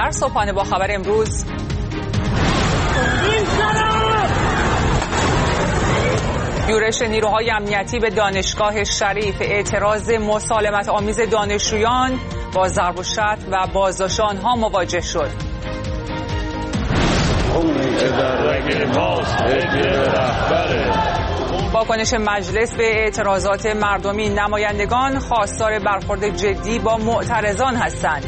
در صبحانه با خبر امروز یورش نیروهای امنیتی به دانشگاه شریف، اعتراض مسالمت آمیز دانشجویان با ضرب و شتم و بازداشت آنها مواجه شد. واکنش مجلس به اعتراضات مردمی، نمایندگان خواستار برخورد جدی با معترضان هستند.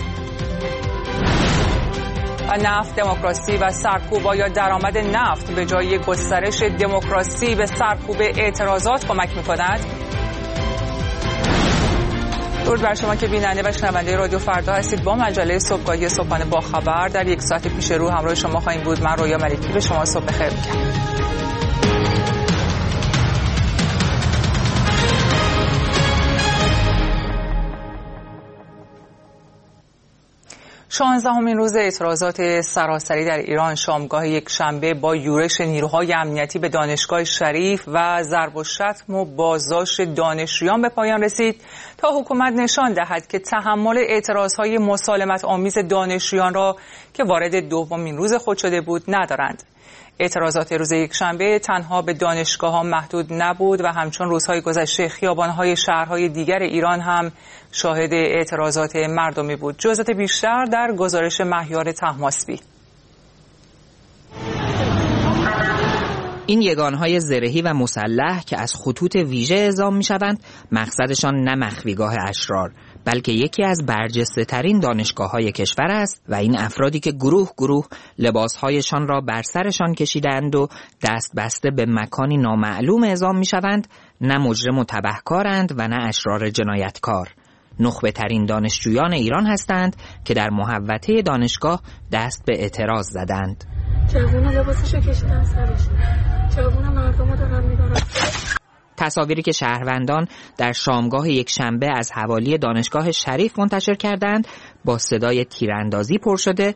و نفت، دموکراسی و سرکوب، یا درآمد نفت به جای گسترش دموکراسی به سرکوب اعتراضات کمک می‌کند؟ درود بر شما که بیننده و شنونده رادیو فردا هستید. با مجله صبحگاهی صبحانه با خبر در یک ساعت پیش رو همراه شما خواهیم بود. من رویا ملکی به شما صبح بخیر میگم. 16مین روز اعتراضات سراسری در ایران شامگاه یک شنبه با یورش نیروهای امنیتی به دانشگاه شریف و ضرب و شتم و بازداشت دانشجویان به پایان رسید تا حکومت نشان دهد که تحمل اعتراضهای مسالمت آمیز دانشجویان را که وارد دومین روز خود شده بود ندارند. اعتراضات روز یکشنبه تنها به دانشگاه‌ها محدود نبود و همچون روزهای گذشته خیابان‌های شهرهای دیگر ایران هم شاهد اعتراضات مردمی بود. جزئیات بیشتر در گزارش مهیار طهماسبی. این یگانهای زرهی و مسلح که از خطوط ویژه اعزام می‌شوند، مقصدشان نه مخفیگاه اشرار، بلکه یکی از برجسته ترین دانشگاه‌های کشور است و این افرادی که گروه گروه لباس‌هایشان را بر سرشان کشیدند و دست بسته به مکانی نامعلوم اعزام می‌شوند، نه مجرم و تبهکارند و نه اشرار جنایتکار. نخبه ترین دانشجویان ایران هستند که در محوطه دانشگاه دست به اعتراض زدند. جوونا لباسشو کشیدن سرش. جوونا مردمو دارن می‌برن. تصاویری که شهروندان در شامگاه یک شنبه از حوالی دانشگاه شریف منتشر کردند با صدای تیراندازی پر شده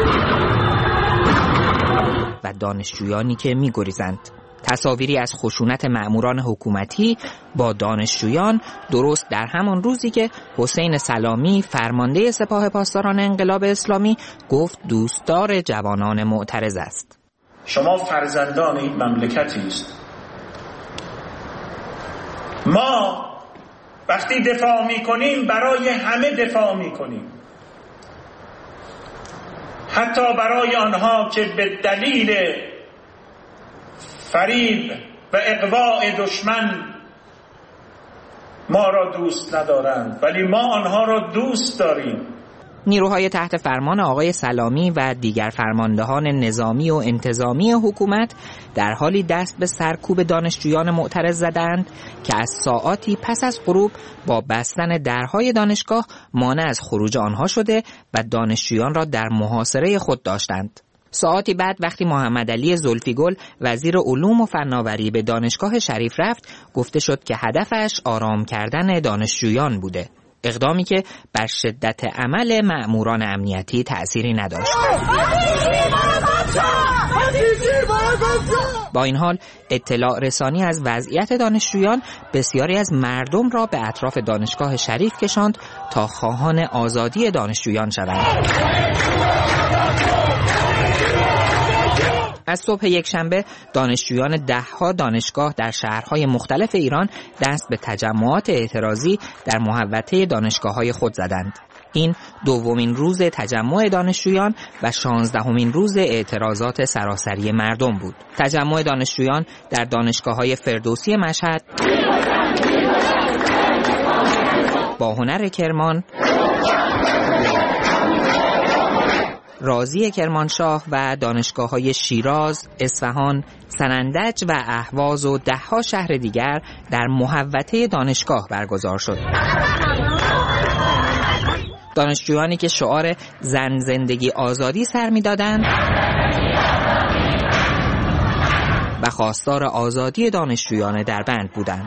و دانشجویانی که می‌گریزند. تصاویری از خشونت مأموران حکومتی با دانشجویان درست در همان روزی که حسین سلامی فرمانده سپاه پاسداران انقلاب اسلامی گفت دوستدار جوانان معترض است. شما فرزندان این مملکتی است. ما وقتی دفاع می‌کنیم برای همه دفاع می‌کنیم، حتی برای آنها که به دلیل فریب و اغواء دشمن ما را دوست ندارند، ولی ما آنها را دوست داریم. نیروهای تحت فرمان آقای سلامی و دیگر فرماندهان نظامی و انتظامی حکومت در حالی دست به سرکوب دانشجویان معترض زدند که از ساعاتی پس از غروب با بستن درهای دانشگاه مانع از خروج آنها شده و دانشجویان را در محاصره خود داشتند. ساعاتی بعد وقتی محمد علی زلفیگل وزیر علوم و فناوری به دانشگاه شریف رفت، گفته شد که هدفش آرام کردن دانشجویان بوده. اقدامی که بر شدت عمل مأموران امنیتی تأثیری نداشت. با این حال اطلاع رسانی از وضعیت دانشجویان بسیاری از مردم را به اطراف دانشگاه شریف کشاند تا خواهان آزادی دانشجویان شوند. از صبح یکشنبه دانشجویان 10 دانشگاه در شهرهای مختلف ایران دست به تجمعات اعتراضی در محوطه دانشگاه‌های خود زدند. این دومین روز تجمع دانشجویان و 16مین روز اعتراضات سراسری مردم بود. تجمع دانشجویان در دانشگاه‌های فردوسی مشهد، باهنر کرمان، رازی کرمانشاه و دانشگاه‌های شیراز، اصفهان، سنندج و اهواز و 10 شهر دیگر در محوطه دانشگاه برگزار شد. دانشجویانی که شعار زن زندگی آزادی سر می‌دادند و خواستار آزادی دانشجویان دربند بودند.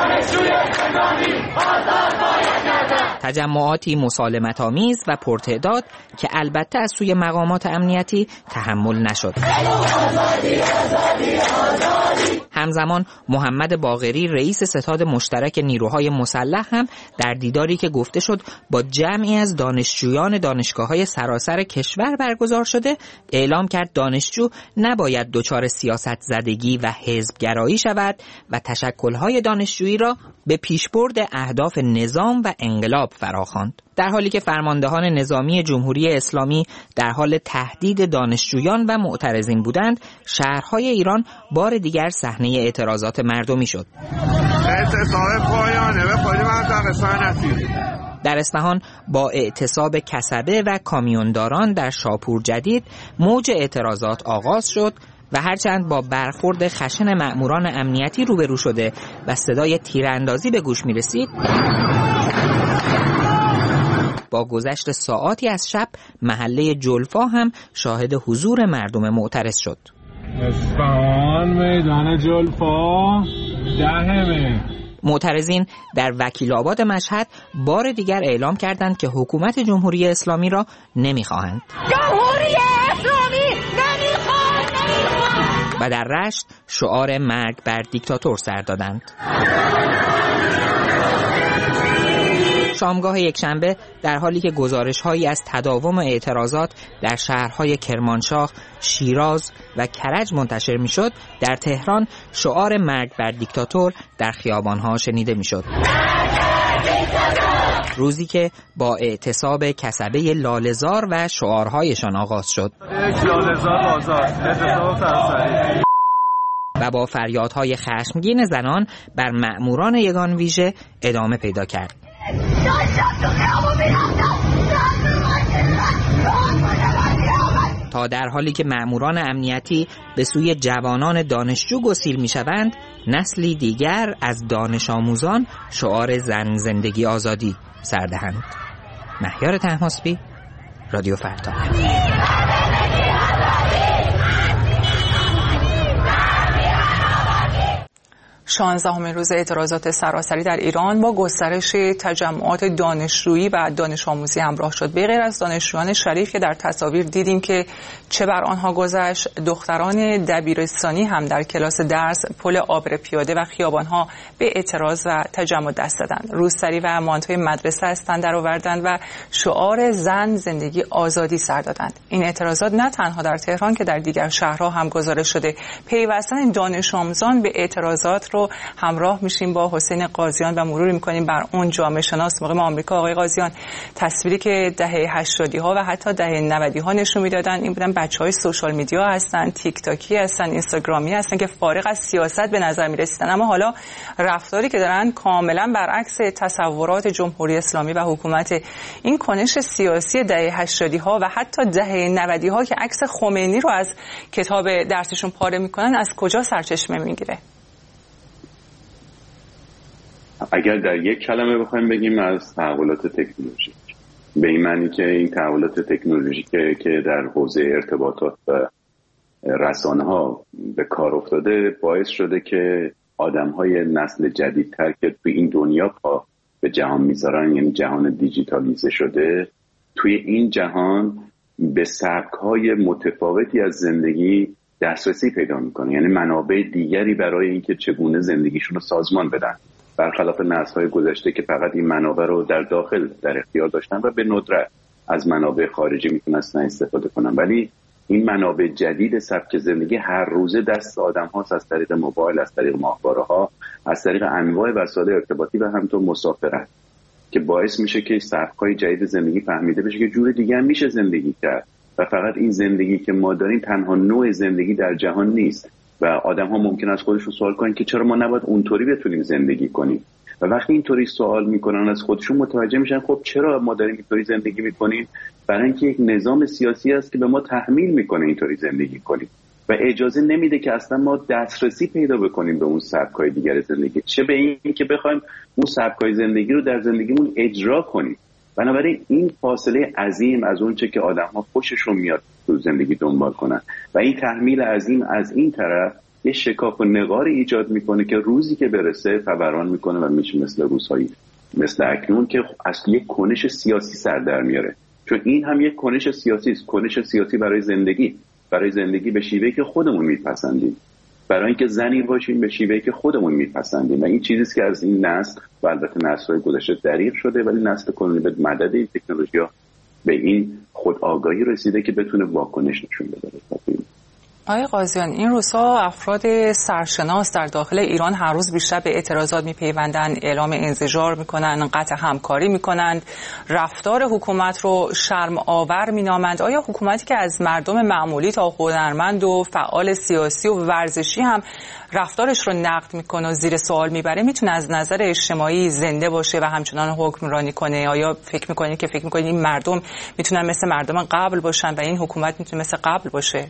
تجمعاتی مسالمت‌آمیز و پرتعداد که البته از سوی مقامات امنیتی تحمل نشد. همزمان محمد باقری رئیس ستاد مشترک نیروهای مسلح هم در دیداری که گفته شد با جمعی از دانشجویان دانشگاه‌های سراسر کشور برگزار شده اعلام کرد دانشجو نباید دچار سیاست زدگی و حزبگرایی شود و تشکل‌های دانشجویی را به پیشبرد اهداف نظام و انقلاب فراخواند. در حالی که فرماندهان نظامی جمهوری اسلامی در حال تهدید دانشجویان و معترضین بودند، شهرهای ایران بار دیگر صحنه اعتراضات مردمی شد. در اصفهان با اعتصاب کسبه و کامیونداران در شاپور جدید موج اعتراضات آغاز شد و هرچند با برخورد خشن مأموران امنیتی روبرو شده و صدای تیراندازی به گوش می رسید، با گذشت ساعاتی از شب محله جلفا هم شاهد حضور مردم معترض شد. اصفهان میدان جلفا دهمه. معترضین در وکیل آباد مشهد بار دیگر اعلام کردند که حکومت جمهوری اسلامی را نمیخواهند. جمهوری اسلامی نمیخواد. و در رشت شعار مرگ بر دیکتاتور سر دادند. شامگاه یکشنبه در حالی که گزارش‌هایی از تداوم اعتراضات در شهرهای کرمانشاه، شیراز و کرج منتشر می‌شد، در تهران شعار مرگ بر دیکتاتور در خیابان‌ها شنیده می‌شد. روزی که با اعتصاب کسبه لاله‌زار و شعارهایشان آغاز شد و با فریادهای خشمگین زنان بر مأموران یگان ویژه ادامه پیدا کرد. تا در حالی که مأموران امنیتی به سوی جوانان دانشجو گسیل می‌شوند، نسلی دیگر از دانش آموزان شعار زن زندگی آزادی سر دهند. مهیار طهماسبی، رادیو فردا. 16مین روز اعتراضات سراسری در ایران با گسترش تجمعات دانشجویی و دانش آموزی همراه شد. به غیر از دانشجویان شریف که در تصاویر دیدیم که چه بر آنها گذشت، دختران دبیرستانی هم در کلاس درس پل آبر پیاده و خیابانها به اعتراض و تجمع دست دادند. روسری و مانتوی مدرسه از تن درآوردند و شعار زن زندگی آزادی سر دادند. این اعتراضات نه تنها در تهران که در دیگر شهرها هم گزارش شده. پیوستن دانش آموزان به اعتراضات رو همراه میشیم با حسین قاضیان و مرور میکنیم بر اون جامعه شناس مقیم آمریکا. آقای قاضیان، تصویری که دهه 80 ها و حتی دهه 90 ها نشون میدادن این بودن بچهای سوشال میدیا هستن، تیک تاکی هستن، اینستاگرامی هستن که فارغ از سیاست به نظر میرسیدن، اما حالا رفتاری که دارن کاملا برعکس تصورات جمهوری اسلامی و حکومت. این کنش سیاسی دهه 80 ها و حتی دهه 90 ها که عکس خمینی رو از کتاب درسشون پاره میکنن از کجا سرچشمه میگیره؟ اگر در یک کلمه بخوایم بگیم از تحولات تکنولوژیک، به این معنی که این تحولات تکنولوژیک که در حوزه ارتباطات و رسانه ها به کار افتاده باعث شده که آدم های نسل جدیدتر که توی این دنیا پا به جهان میذارن، یعنی جهان دیجیتالیزه شده، توی این جهان به سبک های متفاوتی از زندگی دسترسی پیدا میکنه، یعنی منابع دیگری برای اینکه چگونه زندگیشون رو سازمان بدن، برخلاف نسل‌های گذشته که فقط این منابع رو در داخل در اختیار داشتن و به ندرت از منابع خارجی میتونستن استفاده کنن. ولی این منابع جدید سبک زندگی هر روزه دست آدم هاست، از طریق موبایل، از طریق ماهواره ها، از طریق انواع وسایل ارتباطی و همینطور مسافرت، که باعث میشه که سبک‌های جدید زندگی فهمیده بشه که جور دیگه هم میشه زندگی کرد و فقط این زندگی که ما داریم تنها نوع زندگی در جهان نیست و آدم ها ممکن از خودشون سوال کنن که چرا ما نباید اونطوری بتونیم زندگی کنیم، و وقتی اینطوری سوال میکنن از خودشون متوجه میشن خب چرا ما داریم اینطوری زندگی میکنیم؟ برای اینکه یک نظام سیاسی است که به ما تحمیل میکنه اینطوری زندگی کنیم و اجازه نمیده که اصلا ما دسترسی پیدا بکنیم به اون سبک‌های دیگر زندگی، چه به این که بخوایم اون سبک‌های زندگی رو در زندگیمون اجرا کنیم. بنابراین این فاصله عظیم از اون چه که آدم‌ها خوششون میاد تو زندگی دنبال کنن و این تحمیل عظیم از این طرف یه شکاف و نقاری ایجاد میکنه که روزی که برسه فوران میکنه و میشه مثل روزهایی مثل اکنون که از یک کنش سیاسی سر در میاره، چون این هم یک کنش سیاسی است، کنش سیاسی برای زندگی به شیوهی که خودمون میپسندیم. برای اینکه زنی باشیم به شیوهی که خودمون میپسندیم و این چیزیست که از این نسل و البته نسل‌های گذشته دریغ شده، ولی نسل کنونی به مدد این تکنولوژی‌ها به این خود آگاهی رسیده که بتونه واکنش نشون بده. آقای قاضیان، این روزها افراد سرشناس در داخل ایران هر روز بیشتر به اعتراضات میپیوندند، اعلام انزجار میکنند، قطع همکاری میکنند، رفتار حکومت رو شرم آور مینامند. آیا حکومتی که از مردم معمولی تا هنرمند و فعال سیاسی و ورزشی هم رفتارش رو نقد میکنه و زیر سوال میبره میتونه از نظر اجتماعی زنده باشه و همچنان حکمرانی کنه؟ آیا فکر میکنید این مردم میتونن مثل مردم قبل باشن و این حکومت میتونه مثل قبل باشه؟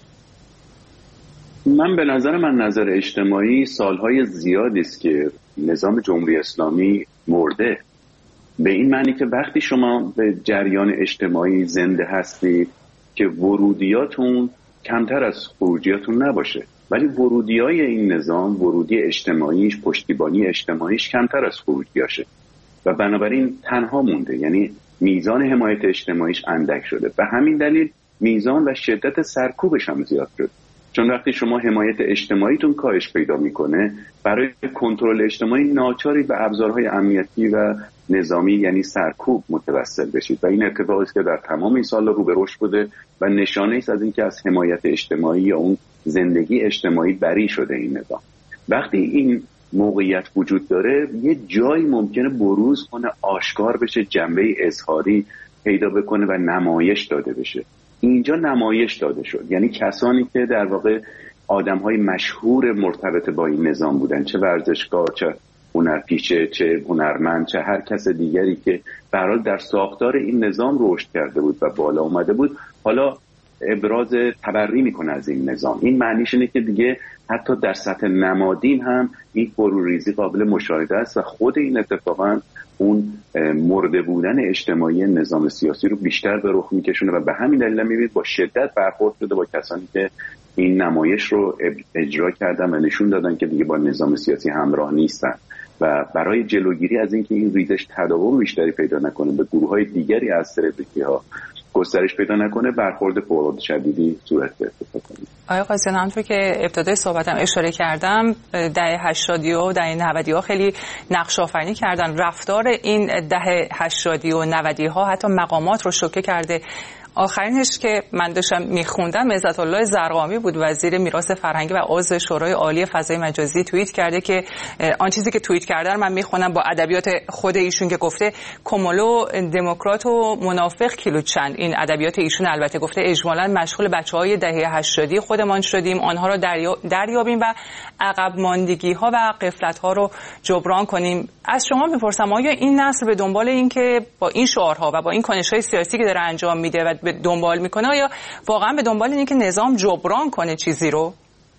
من به نظر نظر اجتماعی سالهای زیادی است که نظام جمهوری اسلامی مرده، به این معنی که وقتی شما به جریان اجتماعی زنده هستی که ورودیاتون کمتر از خروجیاتون نباشه، ولی ورودیای این نظام، ورودی اجتماعیش، پشتیبانی اجتماعیش کمتر از خروجیاشه و بنابراین تنها مونده، یعنی میزان حمایت اجتماعیش اندک شده. به همین دلیل میزان و شدت سرکوبش هم زیاد شده، چون وقتی شما حمایت اجتماعیتون کاهش پیدا میکنه، برای کنترل اجتماعی ناچاری به ابزارهای امنیتی و نظامی یعنی سرکوب متوسل بشید و این اتفاقی است که در تمام این سال رو به رشد بوده و نشانه است از اینکه از حمایت اجتماعی یا اون زندگی اجتماعی بری شده این نظام. وقتی این موقعیت وجود داره، یه جایی ممکنه بروز کنه، آشکار بشه، جنبه اظهاری پیدا بکنه و نمایش داده بشه. اینجا نمایش داده شد، یعنی کسانی که در واقع آدم‌های مشهور مرتبط با این نظام بودن، چه ورزشکار، چه هنرپیشه، چه هنرمند، چه هر کس دیگری که به هر حال در ساختار این نظام رشد کرده بود و بالا اومده بود، حالا ابراز تبری میکنه از این نظام. این معنیش اینه که دیگه حتی در سطح نمادین هم این فروریزی قابل مشاهده است و خود این اتفاقا اون مرده بودن اجتماعی نظام سیاسی رو بیشتر به رخ میکشونه و به همین دلیل میبینید با شدت برخورد شده با کسانی که این نمایش رو اجرا کردن و نشون دادن که دیگه با نظام سیاسی همراه نیستن و برای جلوگیری از اینکه این ریزش تداوم بیشتری پیدا نکنه، به گروه‌های دیگری از سلبریتی‌ها گسترش پیدا نکنه، برخورد فوق‌العاده شدیدی صورت گرفته. آقای قاضیان، همونطور که ابتدای صحبتم اشاره کردم، دهه 80 و دهه 90 خیلی نقش آفرینی کردن. رفتار این دهه 80 و 90 حتی مقامات رو شوکه کرده. آخرینش که من داشتم میخوندم عزت الله زرقامی بود، وزیر میراث فرهنگی و عضو شورای عالی فضای مجازی، توییت کرده که آن چیزی که توییت کرده رو من میخونم با ادبیات خود ایشون که گفته کمولو دموکرات و منافق کیلوچند. این ادبیات ایشون البته گفته اجمالاً مشغول بچه‌های دهه 80 خودمان شدیم، آنها رو دریابیم و عقب ماندگی‌ها و غفلت‌ها رو جبران کنیم. از شما میپرسم آیا این نسل به دنبال این که با این شعارها و با این کنش‌های سیاسی که داره انجام میده و به دنبال میکنه، آیا واقعا به دنبال اینه که نظام جبران کنه چیزی رو؟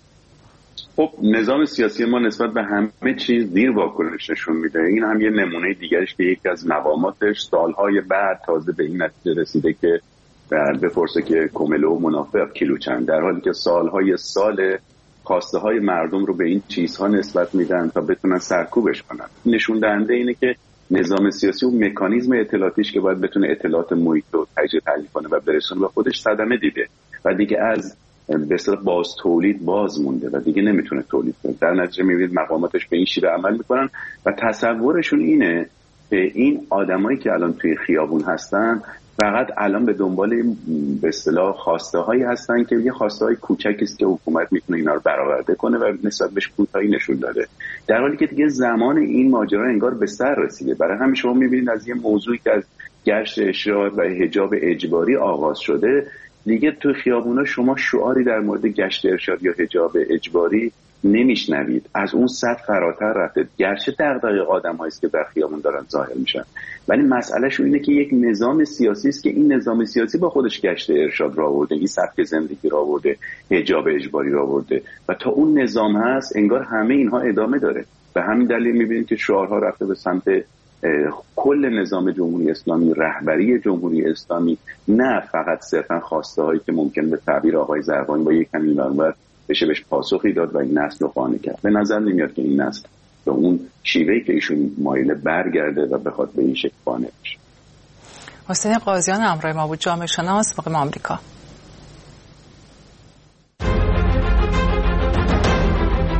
خب نظام سیاسی ما نسبت به همه چیز دیر واکنش نشون میده. این هم یه نمونه دیگرش که یکی از مقاماتش سالهای بعد تازه به این نتیجه رسیده که بپرسه که کمولو منافق کیلوچند، در حالی که سالهای سال خواسته های مردم رو به این چیزها نسبت میدن تا بتونن سرکوبش کنن. نشون دهنده اینه که نظام سیاسی و مکانیزم اطلاعاتیش که باید بتونه اطلاعات محیط رو تجزیه تحلیل کنه و برسونه به خودش صدمه دیده و دیگه از به اصطلاح باز تولید باز مونده و دیگه نمیتونه تولید کنه. در نتیجه میبینید مقاماتش به این شیوه عمل میکنن و تصورشون اینه که این آدمایی که الان توی خیابون هستن فقط الان به دنبال به اصطلاح خواسته هایی هستن که یه خواسته های کوچکی است که حکومت میتونه اینا رو برآورده کنه و نسبت بهش کوتاهی نشون داده، در حالی که دیگه زمان این ماجرا انگار به سر رسیده. برای همین شما میبینید از یه موضوعی که از گشت ارشاد و حجاب اجباری آغاز شده، دیگه تو خیابونا شما شعاری در مورد گشت ارشاد یا حجاب اجباری نمیشنوید. از اون سطح فراتر رفته، گرچه دغدغه آدم‌هایی است که در خیابون دارن ظاهر میشن، ولی مسئلهش اینه که یک نظام سیاسی است که این نظام سیاسی با خودش گشت ارشاد را آورده، این سبک زندگی را آورده، حجاب اجباری را آورده و تا اون نظام هست انگار همه اینها ادامه داره. به همین دلیل می‌بینید که شعارها رفته به سمت کل نظام جمهوری اسلامی، رهبری جمهوری اسلامی، نه فقط صرفا خواسته هایی که ممکن به تعبیر آقای زرقامی با یک کمی منور بشه بهش پاسخی داد و این نسل رو قانع کرد. به نظر نمیاد که این نسل به اون شیوهی که ایشون مایل برگرده و بخواد به این شکل قانع بشه. حسین قاضیان همراه ما بود، جامعه شناس مقیم آمریکا.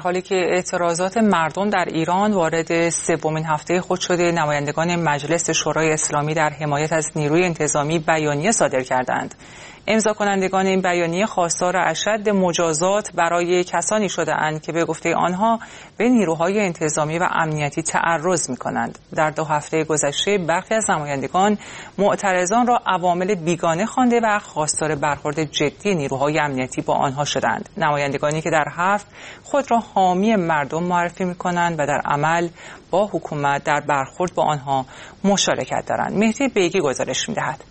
حالی که اعتراضات مردم در ایران وارد سومین هفته خود شده، نمایندگان مجلس شورای اسلامی در حمایت از نیروی انتظامی بیانیه صادر کردند. امضا کنندگان این بیانیه خواستار اشد مجازات برای کسانی شده‌اند که به گفته آنها به نیروهای انتظامی و امنیتی تعرض می‌کنند. در 2 هفته گذشته برخی از نمایندگان معترضان را عوامل بیگانه خوانده و خواستار برخورد جدی نیروهای امنیتی با آنها شدند. نمایندگانی که در حرف خود را حامی مردم معرفی می‌کنند و در عمل با حکومت در برخورد با آنها مشارکت دارند. مهدی بیگی گزارش می‌دهد.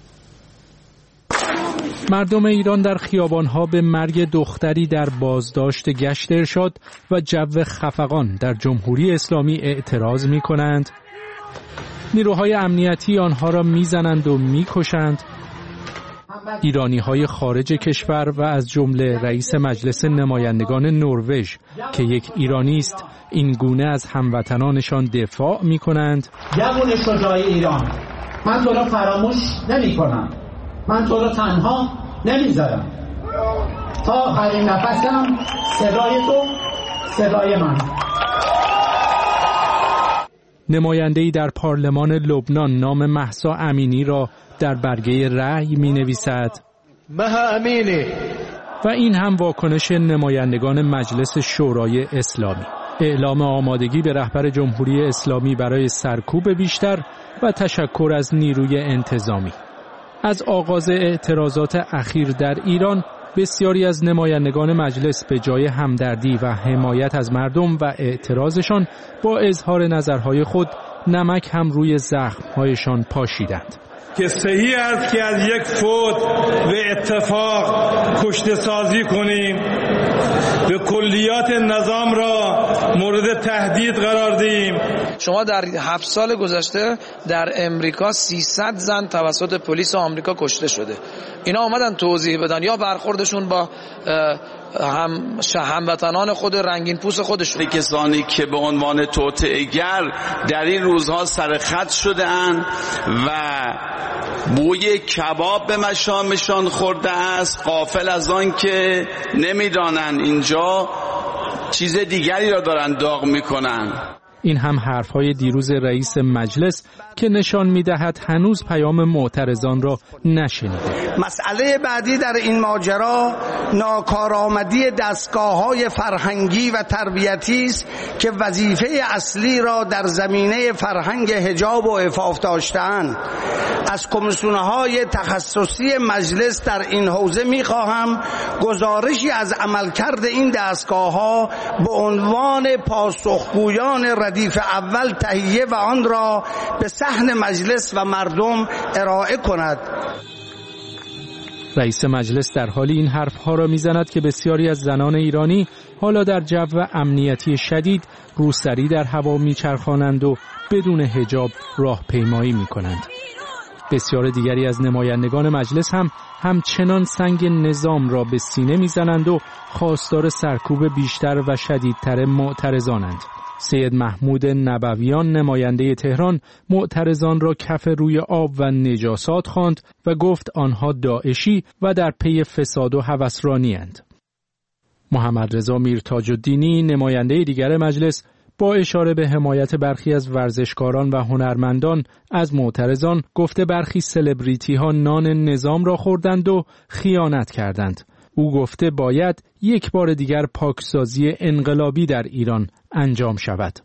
مردم ایران در خیابان‌ها به مرگ دختری در بازداشت گشت ارشاد و جو خفقان در جمهوری اسلامی اعتراض می‌کنند. نیروهای امنیتی آنها را می‌زنند و می‌کشند. ایرانی‌های خارج کشور و از جمله رئیس مجلس نمایندگان نروژ که یک ایرانی است این گونه از هموطنانشان دفاع می‌کنند. جوان شجاع ایران، من تو را فراموش نمی‌کنم. من تو رو تنها نمیذارم. تا آخرین نفسم صدای تو، صدای من. نماینده‌ای در پارلمان لبنان نام مهسا امینی را در برگه رأی می‌نویسد. مها امینی. و این هم واکنش نمایندگان مجلس شورای اسلامی. اعلام آمادگی به رهبر جمهوری اسلامی برای سرکوب بیشتر و تشکر از نیروی انتظامی. از آغاز اعتراضات اخیر در ایران بسیاری از نمایندگان مجلس به جای همدردی و حمایت از مردم و اعتراضشان با اظهار نظرهای خود نمک هم روی زخم‌هایشان پاشیدند. که صحیح است که از یک فوت و اتفاق کشته سازی کنیم، به کلیات نظام را مورد تهدید قرار دهیم. شما در 7 سال گذشته در امریکا 300 زن توسط پلیس آمریکا کشته شده. اینا آمدن توضیح بدن یا برخوردشون با هموطنان خود رنگین پوست خودشون. کسانی که به عنوان توطئه‌گر در این روزها سرخط شده اند و بوی کباب به مشامشان خورده است، غافل از آن که نمیدانند اینجا چیز دیگری را دارند داغ میکنند. این هم حرفهای دیروز رئیس مجلس که نشان می‌دهد هنوز پیام معترضان را نشنیده. مسئله بعدی در این ماجرا ناکارآمدی دستگاه‌های فرهنگی و تربیتی است که وظیفه اصلی را در زمینه فرهنگ حجاب و عفاف داشته‌اند. از کمیسیون‌های تخصصی مجلس در این حوزه می‌خواهم گزارشی از عملکرد این دستگاه‌ها به عنوان پاسخگویان ردیف اول تهیه و آن را به صحن مجلس و مردم ارائه کند. رئیس مجلس در حالی این حرفها را میزند که بسیاری از زنان ایرانی حالا در جو امنیتی شدید روسری در هوا میچرخانند و بدون حجاب راهپیمایی میکنند. بسیار دیگری از نمایندگان مجلس هم همچنان سنگ نظام را به سینه میزنند و خواستار سرکوب بیشتر و شدیدتر معترضانند. سید محمود نبویان نماینده تهران معترضان را کف روی آب و نجاسات خواند و گفت آنها داعشی و در پی فساد و هوسرانی‌اند. محمد رضا میرتاج‌الدینی نماینده دیگر مجلس با اشاره به حمایت برخی از ورزشکاران و هنرمندان از معترضان گفته برخی سلبریتی ها نان نظام را خوردند و خیانت کردند. او گفته باید یک بار دیگر پاکسازی انقلابی در ایران انجام شود.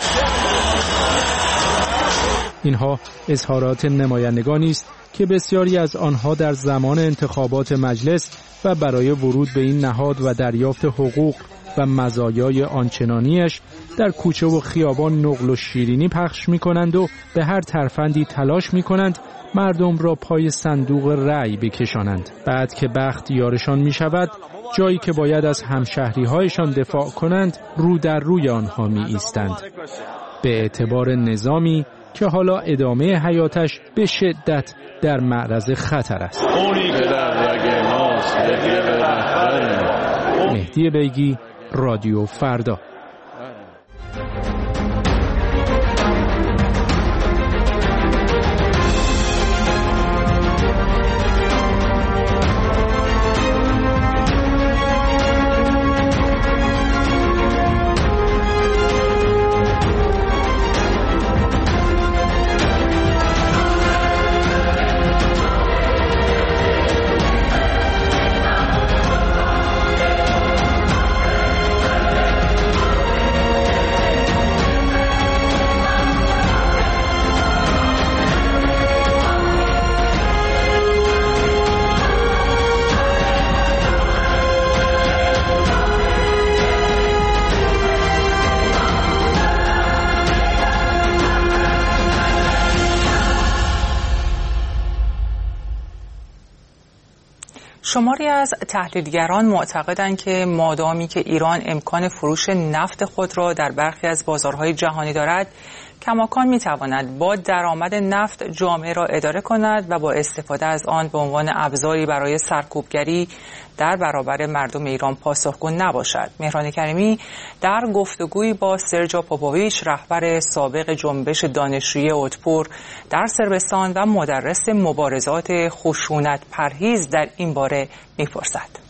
اینها اظهارات نمایندگانی است که بسیاری از آنها در زمان انتخابات مجلس و برای ورود به این نهاد و دریافت حقوق و مزایای آنچنانیش در کوچه و خیابان نقل و شیرینی پخش می کنند و به هر ترفندی تلاش می کنند مردم را پای صندوق رأی بکشانند. بعد که بخت یارشان می شود، جایی که باید از همشهری هایشان دفاع کنند رو در روی آنها می ایستند. به اعتبار نظامی که حالا ادامه حیاتش به شدت در معرض خطر است. مهدی بیگی، رادیو فردا. شماری از تحلیلگران معتقدند که مادامی که ایران امکان فروش نفت خود را در برخی از بازارهای جهانی دارد، کماکان می‌تواند با درآمد نفت جامعه را اداره کند و با استفاده از آن به عنوان ابزاری برای سرکوبگری در برابر مردم ایران پاسخگو نباشد. مهران کریمی در گفتگویی با سرجا پوپوویچ، رهبر سابق جنبش دانشجویی اودپور در صربستان و مدرس مبارزات خشونت پرهیز در این باره می‌پرسد.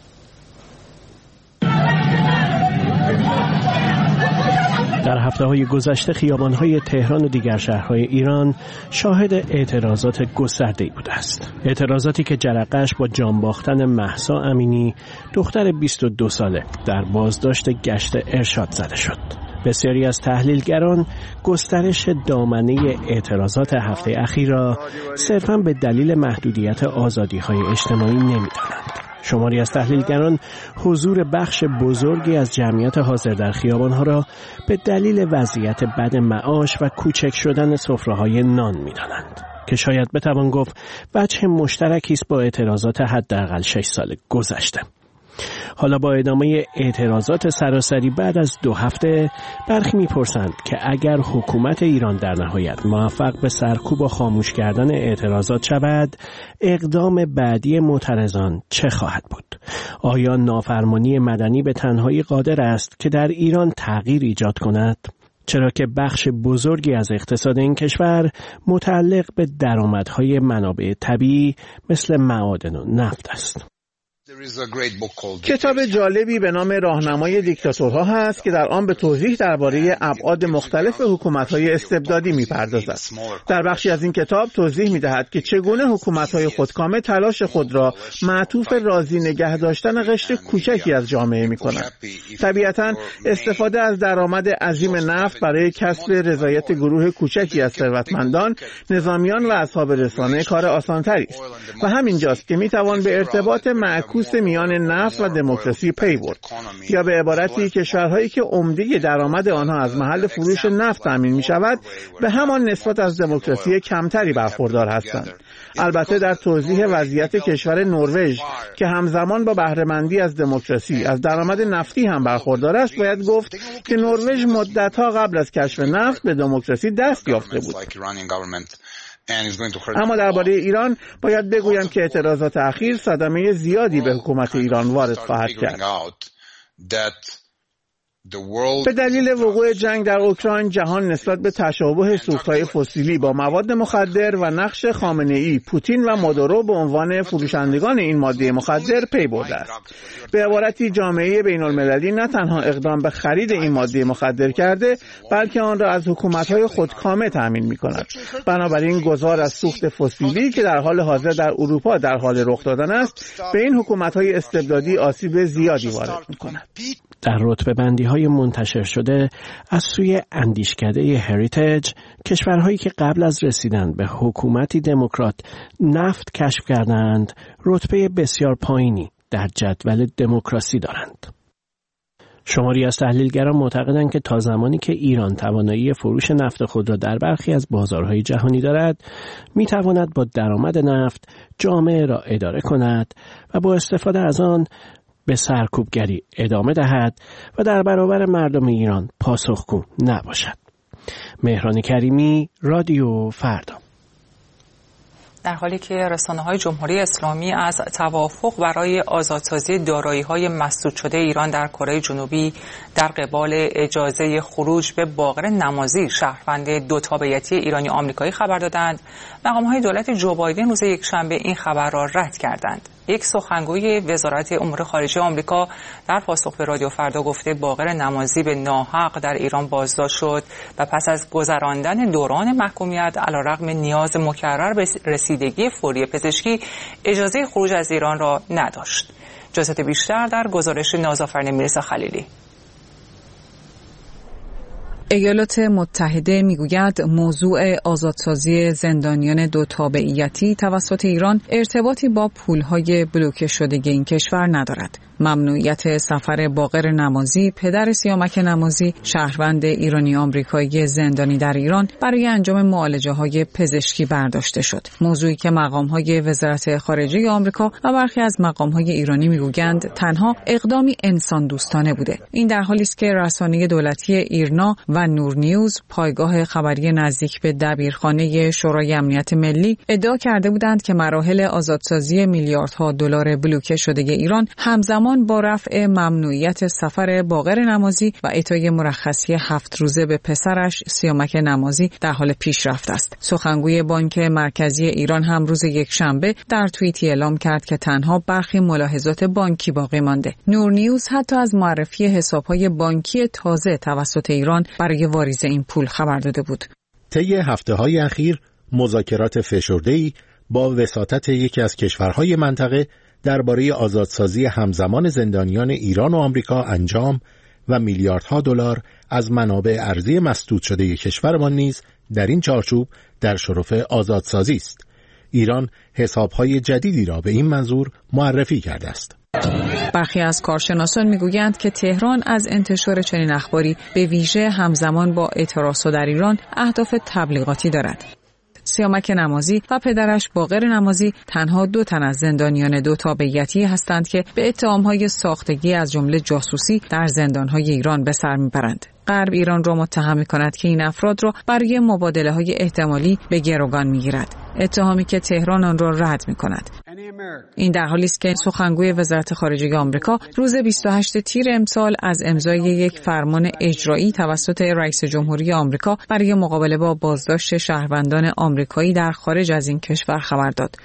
در هفته‌های گذشته خیابان‌های تهران و دیگر شهرهای ایران شاهد اعتراضات گسترده‌ای بوده است. اعتراضاتی که جرقه‌اش با جان باختن مهسا امینی، دختر 22 ساله، در بازداشت گشت ارشاد زده شد. بسیاری از تحلیلگران گسترش دامنه اعتراضات هفته اخیر را صرفاً به دلیل محدودیت آزادی‌های اجتماعی نمی‌دانند. شماری از تحلیلگران حضور بخش بزرگی از جمعیت حاضر در خیابان‌ها را به دلیل وضعیت بد معاش و کوچک شدن سفره‌های نان می‌دانند که شاید بتوان گفت وجه مشترکی است با اعتراضات حداقل 6 سال گذشته. حالا با ادامه اعتراضات سراسری بعد از 2 هفته برخی می‌پرسند که اگر حکومت ایران در نهایت موفق به سرکوب و خاموش کردن اعتراضات شود، اقدام بعدی معترضان چه خواهد بود؟ آیا نافرمانی مدنی به تنهایی قادر است که در ایران تغییر ایجاد کند؟ چرا که بخش بزرگی از اقتصاد این کشور متعلق به درآمدهای منابع طبیعی مثل معادن و نفت است. کتاب جالبی به نام راهنمای دیکتاتورها هست که در آن به توضیح درباره ابعاد مختلف حکومت‌های استبدادی می‌پردازد. در بخشی از این کتاب توضیح می‌دهد که چگونه حکومت‌های خودکامه تلاش خود را معطوف راضی نگه داشتن قشر کوچکی از جامعه می‌کنند. طبیعتاً استفاده از درآمد عظیم نفت برای کسب رضایت گروه کوچکی از ثروتمندان، نظامیان و اصحاب رسانه کار آسان‌تری است و همینجاست که می‌توان به ارتباط معکوس میان نفت و دموکراسی پی برد، یا به عبارتی کشورهایی که عمده درآمد آنها از محل فروش نفت تامین می شود به همان نسبت از دموکراسی کمتری برخوردار هستند. البته در توضیح وضعیت کشور نروژ که همزمان با بهره‌مندی از دموکراسی از درآمد نفتی هم برخوردار است، باید گفت که نروژ مدت‌ها قبل از کشف نفت به دموکراسی دست یافته بود. اما درباره ایران باید بگویم که اعتراضات اخیر صدمه زیادی به حکومت ایران وارد خواهد کرد. به دلیل وقوع جنگ در اوکراین جهان نسبت به تشابه سوخت‌های فسیلی با مواد مخدر و نقش خامنه‌ای، پوتین و مادورو به عنوان فروشندگان این ماده مخدر پی برده است. به عبارتی جامعه بین‌المللی نه تنها اقدام به خرید این ماده مخدر کرده، بلکه آن را از حکومت‌های خودکامه تأمین می‌کند. بنابراین گذار از سوخت فسیلی که در حال حاضر در اروپا در حال رخ دادن است، به این حکومت‌های استبدادی آسیب زیادی وارد می‌کند. در رتبه بندی‌های منتشر شده از سوی اندیشکده هریتیج، کشورهایی که قبل از رسیدن به حکومتی دموکرات نفت کشف کردند، رتبه بسیار پایینی در جدول دموکراسی دارند. شماری از تحلیلگران معتقدند که تا زمانی که ایران توانایی فروش نفت خود را در برخی از بازارهای جهانی دارد، می‌تواند با درآمد نفت جامعه را اداره کند و با استفاده از آن به سرکوبگری ادامه دهد و در برابر مردم ایران پاسخگو نباشد. مهران کریمی، رادیو فردا. در حالی که رسانه‌های جمهوری اسلامی از توافق برای آزادسازی دارایی‌های مسدود شده ایران در کره جنوبی در قبال اجازه خروج به باقر نمازی، شهروند 2 تابعیتی ایرانی آمریکایی خبر دادند، مقام‌های دولت جو بایدن روز یکشنبه این خبر را رد کردند. یک سخنگوی وزارت امور خارجه آمریکا در پاسخ به رادیو فردا گفته باقر نمازی به ناحق در ایران بازداشت شد و پس از گذراندن دوران محکومیت علیرغم نیاز مکرر به رسیدگی فوری پزشکی اجازه خروج از ایران را نداشت. جزئیات بیشتر در گزارش نازآفرین میرزا خلیلی. ایالات متحده میگوید موضوع آزادسازی زندانیان 2 تابعیتی توسط ایران ارتباطی با پولهای بلوکه شده این کشور ندارد. ممنوعیت سفر باقر نمازی، پدر سیامک نمازی، شهروند ایرانی آمریکایی زندانی در ایران، برای انجام معالجه‌های پزشکی برداشته شد. موضوعی که مقام‌های وزارت خارجه آمریکا و برخی از مقام‌های ایرانی می‌گویند تنها اقدامی انسان دوستانه بوده. این در حالی است که رسانه دولتی ایرنا و نور نیوز، پایگاه خبری نزدیک به دبیرخانه شورای امنیت ملی، ادعا کرده بودند که مراحل آزادسازی میلیاردها دلار بلوکه شده ایران همزمان با رفع ممنوعیت سفر باقر نمازی و اعطای مرخصی 7 روزه به پسرش سیامک نمازی در حال پیشرفت است. سخنگوی بانک مرکزی ایران هم روز یکشنبه در توییتی اعلام کرد که تنها برخی ملاحظات بانکی باقی مانده. نور نیوز حتی از معرفی حساب‌های بانکی تازه توسط ایران برای واریز این پول خبر داده بود. طی هفته‌های اخیر مذاکرات فشرده‌ای با وساطت یکی از کشورهای منطقه درباره آزادسازی همزمان زندانیان ایران و آمریکا انجام و میلیاردها دلار از منابع ارزی مسدود شده کشورمان نیز در این چارچوب در شرف آزادسازی است. ایران حسابهای جدیدی را به این منظور معرفی کرده است. برخی از کارشناسان میگویند که تهران از انتشار چنین اخباری به ویژه همزمان با اعتراضات در ایران اهداف تبلیغاتی دارد. سیامک نمازی و پدرش باقر نمازی تنها 2 تن از زندانیان 2 تابعیتی هستند که به اتهام‌های ساختگی از جمله جاسوسی در زندان‌های ایران به سر میبرند. غرب ایران را متهم می‌کند که این افراد را برای مبادله‌های احتمالی به گروگان می‌گیرد، اتهامی که تهران آن را رد می‌کند. این در حالی است که سخنگوی وزارت خارجه آمریکا روز 28 تیر امسال از امضای یک فرمان اجرایی توسط رئیس جمهوری آمریکا برای مقابله با بازداشت شهروندان آمریکایی در خارج از این کشور خبر داد.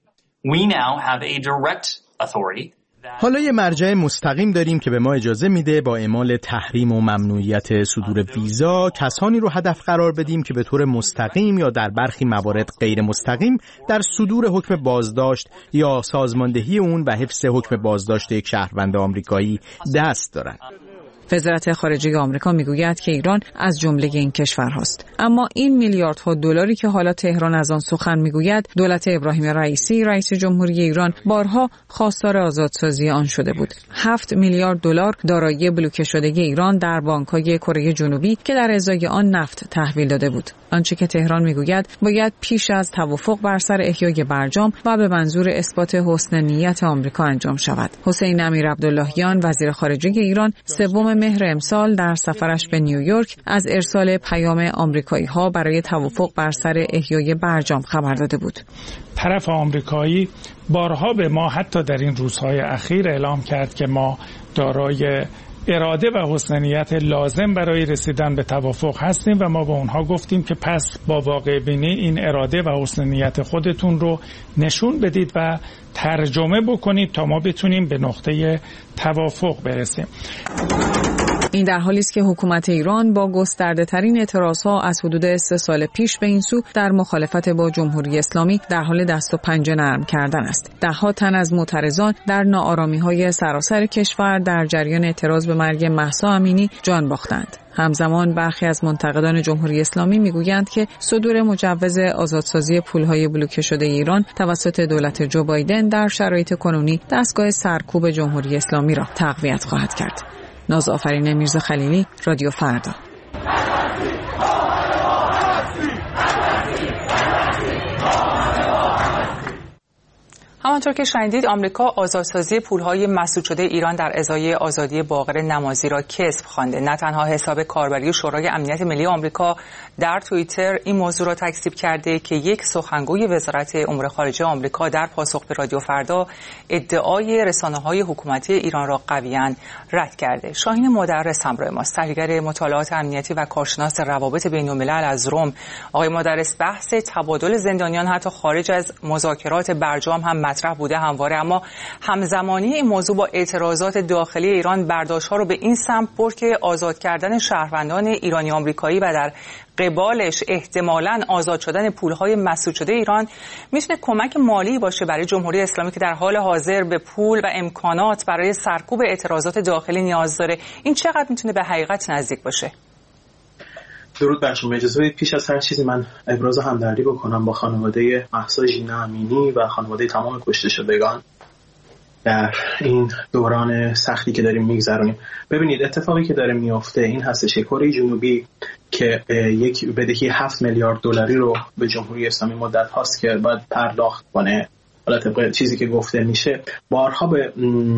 حالا یه مرجع مستقیم داریم که به ما اجازه میده با اعمال تحریم و ممنوعیت صدور ویزا کسانی رو هدف قرار بدیم که به طور مستقیم یا در برخی موارد غیر مستقیم در صدور حکم بازداشت یا سازماندهی اون و حفظ حکم بازداشت یک شهروند آمریکایی دست دارن. وزارت خارجه آمریکا میگوید که ایران از جمله این کشورهاست. اما این میلیاردها دلاری که حالا تهران از آن سخن میگوید، دولت ابراهیم رئیسی رئیس جمهوری ایران بارها خواستار آزادسازی آن شده بود. 7 میلیارد دلار دارایی بلوکه شده ایران در بانک‌های کره جنوبی که در ازای آن نفت تحویل داده بود. آنچه که تهران میگوید باید پیش از توافق بر سر احیای برجام و به منظور اثبات حسن نیت آمریکا انجام شود. حسین امیرعبداللهیان وزیر خارجه ایران 3 مهر امسال در سفرش به نیویورک از ارسال پیام آمریکایی‌ها برای توافق بر سر احیای برجام خبر داده بود. طرف آمریکایی بارها به ما حتی در این روزهای اخیر اعلام کرد که ما دارای اراده و حسن نیت لازم برای رسیدن به توافق هستیم و ما به اونها گفتیم که پس با واقع بینی این اراده و حسن نیت خودتون رو نشون بدید و ترجمه بکنید تا ما بتونیم به نقطه توافق برسیم. این در حالی است که حکومت ایران با گسترده ترین اعتراضها از حدود 3 سال پیش به این سو در مخالفت با جمهوری اسلامی در حال دست و پنجه نرم کردن است. 10 تن از معترضان در ناآرامی‌های سراسر کشور در جریان اعتراض به مرگ مهسا امینی جان باختند. همزمان برخی از منتقدان جمهوری اسلامی میگویند که صدور مجوز آزادسازی پولهای بلوکه شده ایران توسط دولت جو بایدن در شرایط کنونی دستگاه سرکوب جمهوری اسلامی را تقویت خواهد کرد. ناز آفرین میرزا خلیلی، رادیو فردا. همانطور که شنیدید آمریکا آزادسازی پولهای مسدود شده ایران در ازای آزادی باقر نمازی را کسب خوانده. نه تنها حساب کاربری شورای امنیت ملی آمریکا در توییتر این موضوع را تکذیب کرده که یک سخنگوی وزارت امور خارجه آمریکا در پاسخ به رادیو فردا ادعای رسانه‌های حکومتی ایران را قویاً رد کرده. شاهین مدرس همراه ماست، تحلیلگر مطالعات امنیتی و کارشناس روابط بین‌الملل از روم. آقای مدرس، بحث تبادل زندانیان حتی خارج از مذاکرات برجام هم مطرح بوده همواره، اما همزمانی این موضوع با اعتراضات داخلی ایران برداشت‌ها رو به این سمت برد که آزاد کردن شهروندان ایرانی آمریکایی و در قبالش احتمالاً آزاد شدن پولهای مسدود شده ایران میتونه کمک مالی باشه برای جمهوری اسلامی که در حال حاضر به پول و امکانات برای سرکوب اعتراضات داخلی نیاز داره. این چقدر میتونه به حقیقت نزدیک باشه؟ درود بر شما. اجازه بدید پیش از هر چیزی من ابراز همدردی بکنم با خانواده مهسا ژینا امینی و خانواده تمام کشته شدگان. در این دوران سختی که داریم میگذرونیم. ببینید اتفاقی که داره میفته این هستش که کره جنوبی که یک بدهی 7 میلیارد دلاری رو به جمهوری اسلامی مدت هاست که باید پرداخت کنه، حالا طبق چیزی که گفته میشه بارها به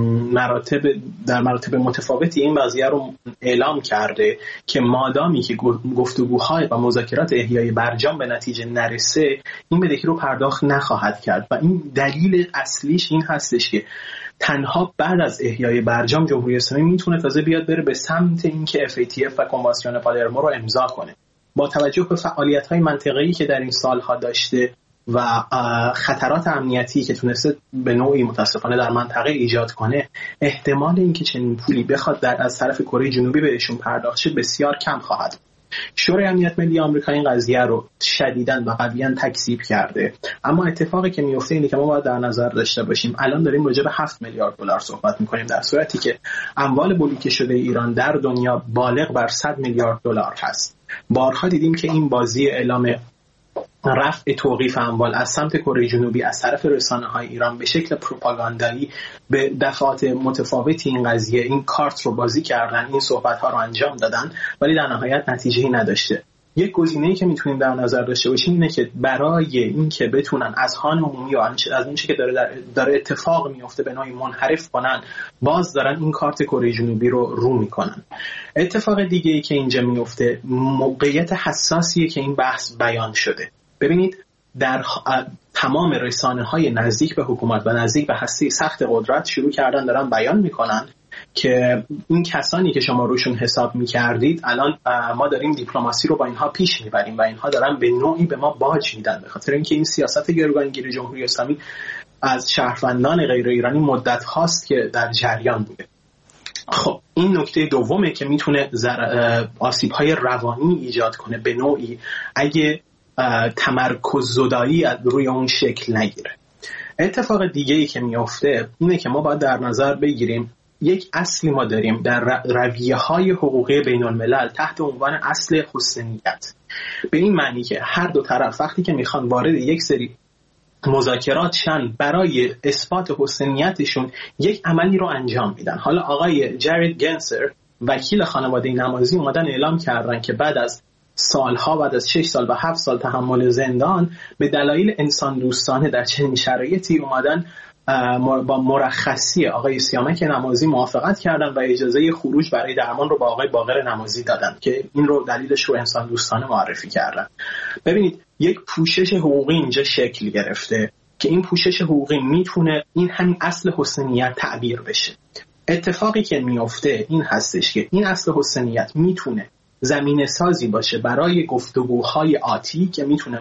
در مراتب متفاوتی این قضیه رو اعلام کرده که مادامی که گفتگوهای و مذاکرات احیای برجام به نتیجه نرسه این بدهی رو پرداخت نخواهد کرد و این دلیل اصلیش این هستش که تنها بعد از احیای برجام جمهوری اسلامی میتونه تازه بیاد بره به سمت اینکه FATF و کنوانسیون پالرمو رو امضا کنه. با توجه به فعالیت‌های منطقه‌ای که در این سالها داشته و خطرات امنیتی که تونسته به نوعی متاسفانه در منطقه ایجاد کنه، احتمال اینکه چنین پولی بخواد از طرف کره جنوبی بهشون پرداخت شه بسیار کم خواهد. شورای امنیت ملی آمریکا این قضیه رو شدیداً و قویاً تکذیب کرده، اما اتفاقی که میفته اینه که ما باید در نظر داشته باشیم الان داریم راجع به 7 میلیارد دلار صحبت میکنیم، در صورتی که اموال بلوکه شده ایران در دنیا بالغ بر 100 میلیارد دلار هست. بارها دیدیم که این بازی اعلام رفع توقیف اموال از سمت کره جنوبی از طرف رسانه‌های ایران به شکل پروپاگاندایی به دفعات متفاوتی این قضیه این کارت رو بازی کردن، این صحبت‌ها رو انجام دادن، ولی در نهایت نتیجه‌ای نداشته. یک گزینه‌ای که میتونیم در نظر داشته باشیم اینه که برای اینکه بتونن اذهان عمومی و از اون چیزی که داره اتفاق میفته به نوعی منحرف کنن، باز دارن این کارت کره جنوبی رو میکنن. اتفاق دیگه‌ای که اینجا میفته موقعیت حساسیه که این بحث بیان شده. ببینید در تمام رسانه‌های نزدیک به حکومت و نزدیک به هسته سخت قدرت شروع کردن دارن بیان میکنن که این کسانی که شما روشون حساب میکردید الان ما داریم دیپلماسی رو با اینها پیش میبریم و اینها دارن به نوعی به ما باج میدن، به خاطر اینکه این سیاست گروگانگیری جمهوری اسلامی از شهروندان غیر ایرانی مدت هاست که در جریان بوده. خب این نکته دومه که میتونه آسیب‌های روانی ایجاد کنه به نوعی اگه تمرکز زدایی روی اون شکل نگیره. اتفاق دیگه‌ای که میفته اینه که ما باید در نظر بگیریم یک اصلی ما داریم در رویه‌های حقوقی بین‌الملل تحت عنوان اصل حسنیت، به این معنی که هر دو طرف وقتی که میخوان وارد یک سری مذاکرات شن برای اثبات حسنیتشون یک عملی رو انجام میدن. حالا آقای جرید گنسر وکیل خانواده نمازی اومدن اعلام کردن که بعد از سالها، بعد از 6 سال و 7 سال تحمل زندان به دلایل انسان دوستانه در چنین شرایطی اومدن با مرخصی آقای سیامک نمازی موافقت کردن و اجازه خروج برای درمان رو با آقای باقر نمازی دادن که این رو دلیلش رو انسان دوستانه معرفی کردن. ببینید یک پوشش حقوقی اینجا شکل گرفته که این پوشش حقوقی میتونه این همین اصل حسنیت تعبیر بشه. اتفاقی که میفته این هستش که این اصل حسنیت میتونه زمینه سازی باشه برای گفتگوهای آتی که میتونه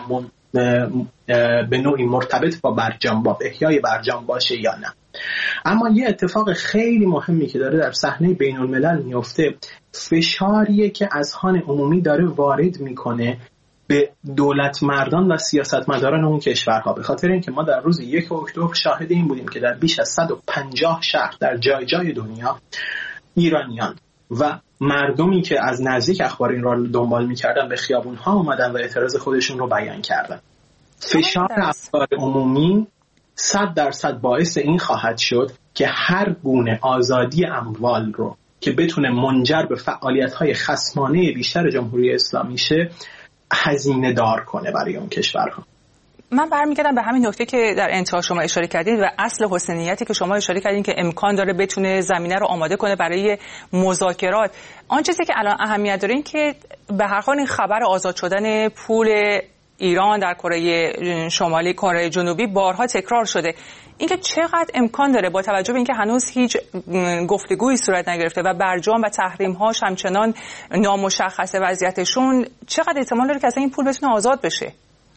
به نوعی مرتبط با برجام، با احیای برجام باشه یا نه. اما یه اتفاق خیلی مهمی که داره در صحنه بین الملل میفته، فشاریه که اذهان عمومی داره وارد میکنه به دولت مردان و سیاستمداران اون کشورها، به خاطر اینکه ما در روز 1 اکتبر شاهد این بودیم که در بیش از 150 شهر در جای جای دنیا ایرانیان و مردمی که از نزدیک اخبار این را دنبال می‌کردن به خیابون‌ها اومدن و اعتراض خودشون رو بیان کردن. فشار افکار عمومی 100% باعث این خواهد شد که هر گونه آزادی اموال رو که بتونه منجر به فعالیت‌های خصمانه بیشتر جمهوری اسلامی شه هزینه دار کنه برای اون کشورها. من برمیگردم به همین نکته که در انتها شما اشاره کردید و اصل حسنیتی که شما اشاره کردید که امکان داره بتونه زمینه رو آماده کنه برای مذاکرات. آن چیزی که الان اهمیت داره این که به هر حال این خبر آزاد شدن پول ایران در کره شمالی، کره جنوبی بارها تکرار شده. اینکه چقدر امکان داره با توجه به اینکه هنوز هیچ گفتگویی صورت نگرفته و برجام و تحریم‌هاش همچنان نامشخصه وضعیتشون، چقدر احتمال داره که اصلا این پول بتونه آزاد بشه؟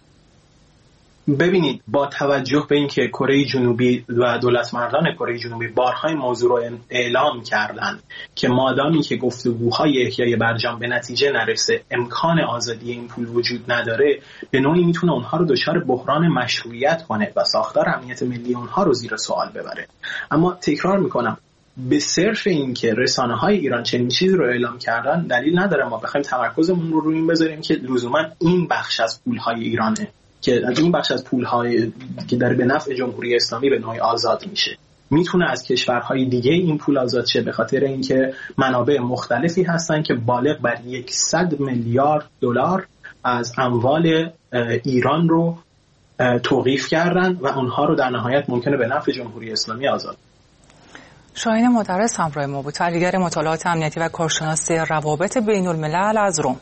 ببینید با توجه به اینکه کره جنوبی و دولت مردان کره جنوبی بارها این موضوع رو اعلام کردن که مادامی که گفتگوهای احیای برجام به نتیجه نرسه امکان آزادی این پول وجود نداره، به نوعی میتونه اونها رو دچار بحران مشروعیت کنه و ساختار امنیت ملی اونها رو زیر سوال ببره. اما تکرار میکنم به صرف این که رسانه‌های ایران چنین چیزی رو اعلام کردن دلیل نداره ما بخوایم تمرکزمون رو روی این بذاریم که لزوما این بخش از پولهای ایرانه که این بخش از پول‌های که در به نفع جمهوری اسلامی به نوعی آزاد میشه. میتونه از کشورهای دیگه این پول آزاد شه، به خاطر اینکه منابع مختلفی هستن که بالغ بر 100 میلیارد دلار از اموال ایران رو توقیف کردن و اونها رو در نهایت ممکنه به نفع جمهوری اسلامی آزاد. شاهین مدرس همراه ما بود، تحلیلگر مطالعات امنیتی و کارشناس روابط بین الملل از روم.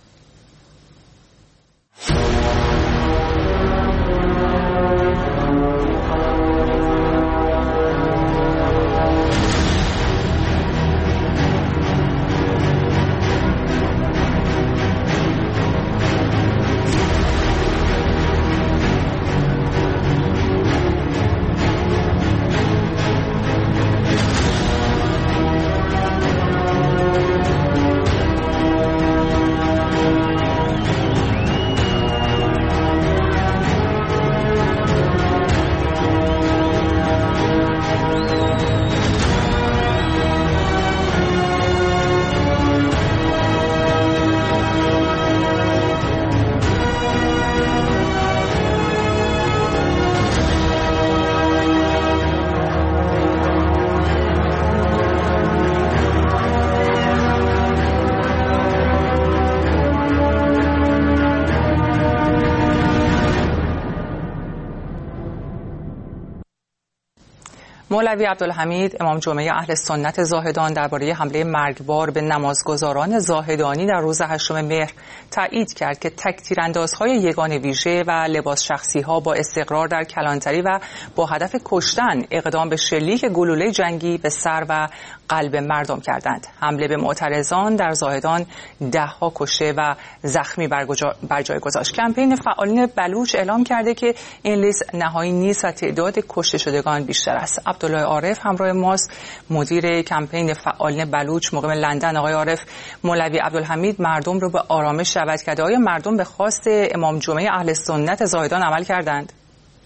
مولوی عبدالحمید امام جمعه اهل سنت زاهدان درباره حمله مرگبار به نمازگزاران زاهدانی در روز 8 مهر تایید کرد که تک‌تیراندازهای یگان ویژه و لباس شخصی‌ها با استقرار در کلانتری و با هدف کشتن اقدام به شلیک گلوله جنگی به سر و قلب مردم کردند. حمله به معترضان در زاهدان 10 کشته و زخمی بر جای گذاشت. کمپین فعالین بلوچ اعلام کرده که این لیست نهایی نیست و تعداد کشته شدگان بیشتر است. عبدالله عارف همراه ماست، مدیر کمپین فعالین بلوچ مقیم لندن. آقای عارف، مولوی عبدالحمید مردم رو به آرامش دعوت کرده. آیا مردم به خواست امام جمعه اهل سنت زاهدان عمل کردند؟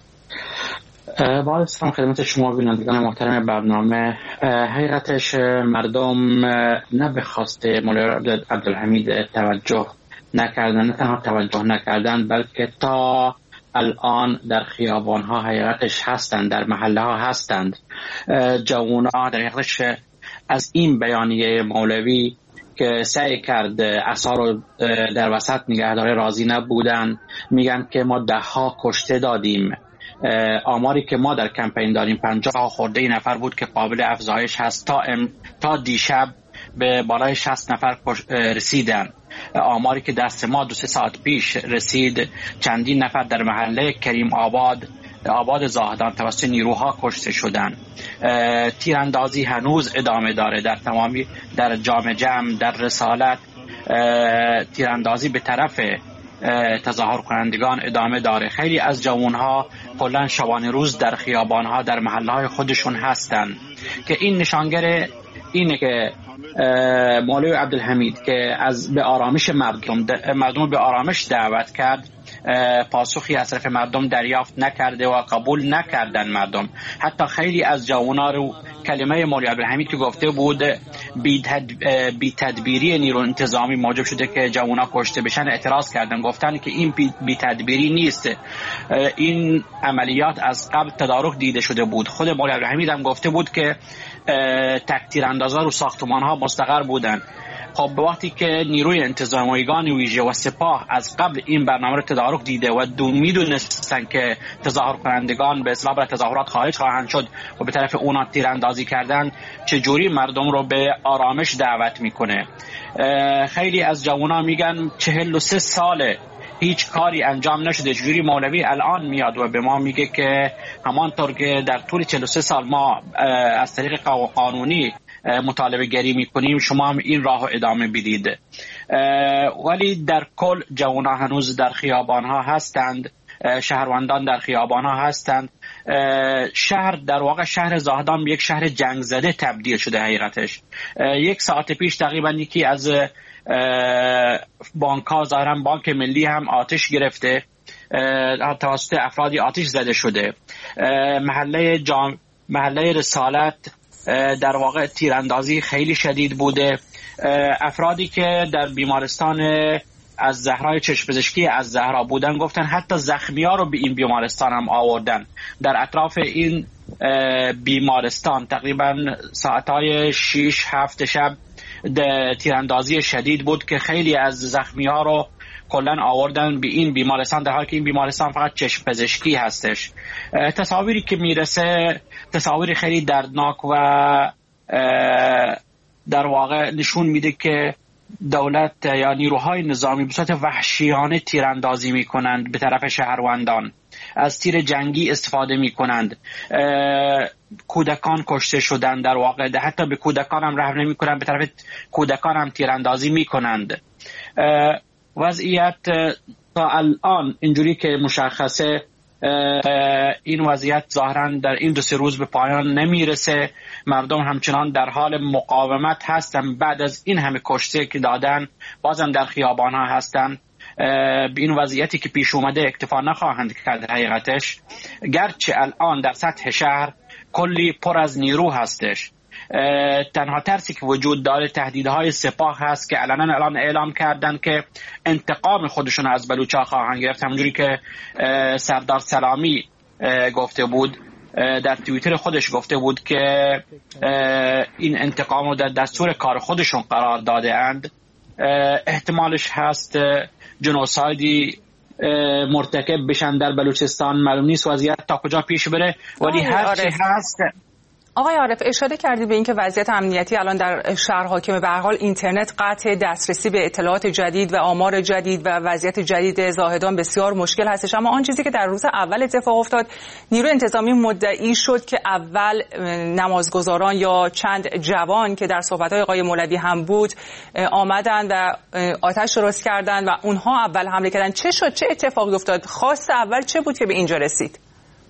با سلام خدمت شما بینندگان محترم برنامه. حقیقتش مردم نه به خواست مولوی عبدالحمید توجه نکردن، نه تنها توجه نکردن بلکه تا الان در خیابان ها حقیقتش هستند، در محله ها هستند. جوان ها در حقیقتش از این بیانیه مولوی که سعی کرد عصا رو در وسط نگه داره راضی نبودن. میگن که ما 10 کشته دادیم. آماری که ما در کمپین داریم 50 خورده نفر بود که قابل افزایش هست. تا دیشب به بالای 60 نفر رسیدن. آماری که دست ما 2-3 ساعت پیش رسید چندین نفر در محله کریم آباد زاهدان توسط نیروها کشته شدند. تیراندازی هنوز ادامه داره در تمامی، در جام جم، در رسالت تیراندازی به طرف تظاهر کنندگان ادامه داره. خیلی از جوانها کلا شبانه روز در خیابانها در محلهای خودشون هستن که این نشانگر اینه که مولوی عبدالحمید که از به آرامش مردم به آرامش دعوت کرد، پاسخی از طرف مردم دریافت نکرده و قبول نکردن مردم. حتی خیلی از جوانان رو کلمه مولوی عبدالحمید که گفته بود بی تدبیری نیرو انتظامی موجب شده که جوانان کشته بشن اعتراض کردن، گفتن که این بی تدبیری نیست، این عملیات از قبل تدارک دیده شده بود. خود مولوی عبدالحمید هم گفته بود که تک‌تیراندازا رو ساختمان ها مستقر بودن. خب به وقتی که نیروی انتظامیگان ویژه و سپاه از قبل این برنامه رو تدارک دیده و میدونستن که تظاهر کنندگان به اصطلاح برای تظاهرات خارج خواهند شد و به طرف اونا تیراندازی کردن، چجوری مردم رو به آرامش دعوت میکنه؟ خیلی از جوانان میگن 43 ساله هیچ کاری انجام نشده، چجوری مولوی الان میاد و به ما میگه که همانطور که در طول 43 سال ما از طریق قانونی مطالبه گری میکنیم شما هم این راه ادامه بدید. ولی در کل جوانها هنوز در خیابان ها هستند، شهروندان در خیابان ها هستند. شهر در واقع شهر زاهدان به یک شهر جنگ زده تبدیل شده. حقیقتش 1 ساعت پیش تقریبا یکی از بانک ها، ظاهرا بانک ملی هم آتش گرفته، توسط افرادی آتش زده شده. محله رسالت در واقع تیراندازی خیلی شدید بوده. افرادی که در بیمارستان از زهرای چشم پزشکی از زهرا بودن گفتن حتی زخمی ها رو به این بیمارستان هم آوردن. در اطراف این بیمارستان. تقریبا ساعتهای 6-7 شب تیراندازی شدید بود که خیلی از زخمی ها رو کلا آوردن به این بیمارستان، در حالی که این بیمارستان فقط چشم پزشکی هستش. تصاویری که میرسه تصاویری خیلی دردناک و در واقع نشون میده که دولت یا نیروهای نظامی به صورت وحشیانه تیراندازی میکنند به طرف شهروندان، از تیر جنگی استفاده میکنند، کودکان کشته شدند، در واقع حتی به کودکان هم رحم نمیکنند، به طرف کودکان هم تیراندازی میکنند. وضعیت تا الان اینجوری که مشخصه این وضعیت ظاهرا در این 2-3 روز به پایان نمیرسه. مردم همچنان در حال مقاومت هستن، بعد از این همه کشته که دادن بازم در خیابان ها هستن. به این وضعیتی که پیش اومده اکتفا نخواهند کرد حقیقتش، گرچه الان در سطح شهر کلی پر از نیرو هستش. تنها ترسی که وجود داره تهدیدهای سپاه هست که الان اعلام کردن که انتقام خودشون از بلوچ‌ها خواهند گرفت، همونجوری که سردار سلامی گفته بود، در توییتر خودش گفته بود که این انتقام رو در دستور کار خودشون قرار داده اند. احتمالش هست جنوسایدی مرتکب بشن در بلوچستان. معلوم نیست وضعیت تا کجا پیش بره، ولی هر چی هست. آقای عارف اشاره کردید به اینکه وضعیت امنیتی الان در شهر حاکمه. به هر حال اینترنت قطع، دسترسی به اطلاعات جدید و آمار جدید و وضعیت جدید زاهدان بسیار مشکل هستش. اما آن چیزی که در روز اول اتفاق افتاد، نیروی انتظامی مدعی شد که اول نمازگزاران یا چند جوان که در صحبت‌های آقای مولوی هم بود آمدن و آتش درست کردن و اونها اول حمله کردن. چه شد؟ چه اتفاقی افتاد؟ خواست اول چه بود که به اینجا رسید؟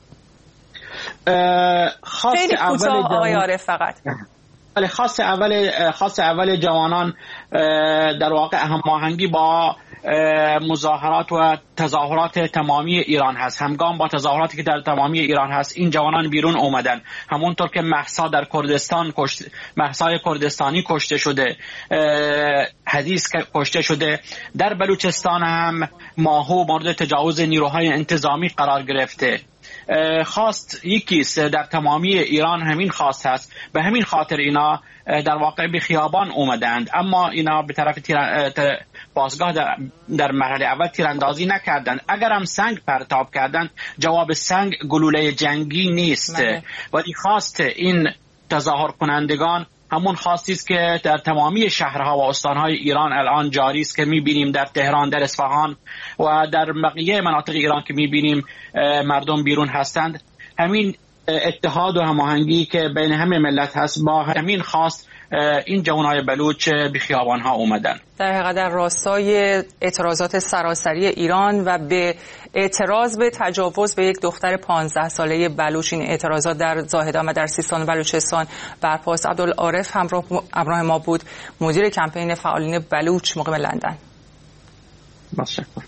خیلی کوتاه آقای عارف فقط. ولی خاص اول جوانان در واقع هماهنگی با مظاهرات و تظاهرات تمامی ایران هست. همگام با تظاهراتی که در تمامی ایران هست این جوانان بیرون اومدن. همونطور که مهسا در کردستان مهسای کردستانی کشته شده، حدیث کشته شده، در بلوچستان هم ماهو مورد تجاوز نیروهای انتظامی قرار گرفته. خواست یکیست در تمامی ایران همین خواست هست، به همین خاطر اینا در واقع به خیابان اومدند. اما اینا به طرف بازگاه در مرحله اول تیراندازی نکردند. اگر هم سنگ پرتاب کردند، جواب سنگ گلوله جنگی نیست. ولی خواست این تظاهر کنندگان همون خواستی است که در تمامی شهرها و استانهای ایران الان جاری است، که می‌بینیم در تهران، در اصفهان و در بقیه مناطق ایران که می‌بینیم مردم بیرون هستند. همین اتحاد و هماهنگی که بین همه ملت هست، با همین خواست این جوانهای بلوچ به خیابان‌ها اومدن. در حقیقت در راستای اعتراضات سراسری ایران و به اعتراض به تجاوز به یک دختر 15 ساله بلوچ، این اعتراضات در زاهدان و در سیستان و بلوچستان برپاست. عبدالعارف همراه ما بود، مدیر کمپین فعالین بلوچ مقیم لندن. متشکرم.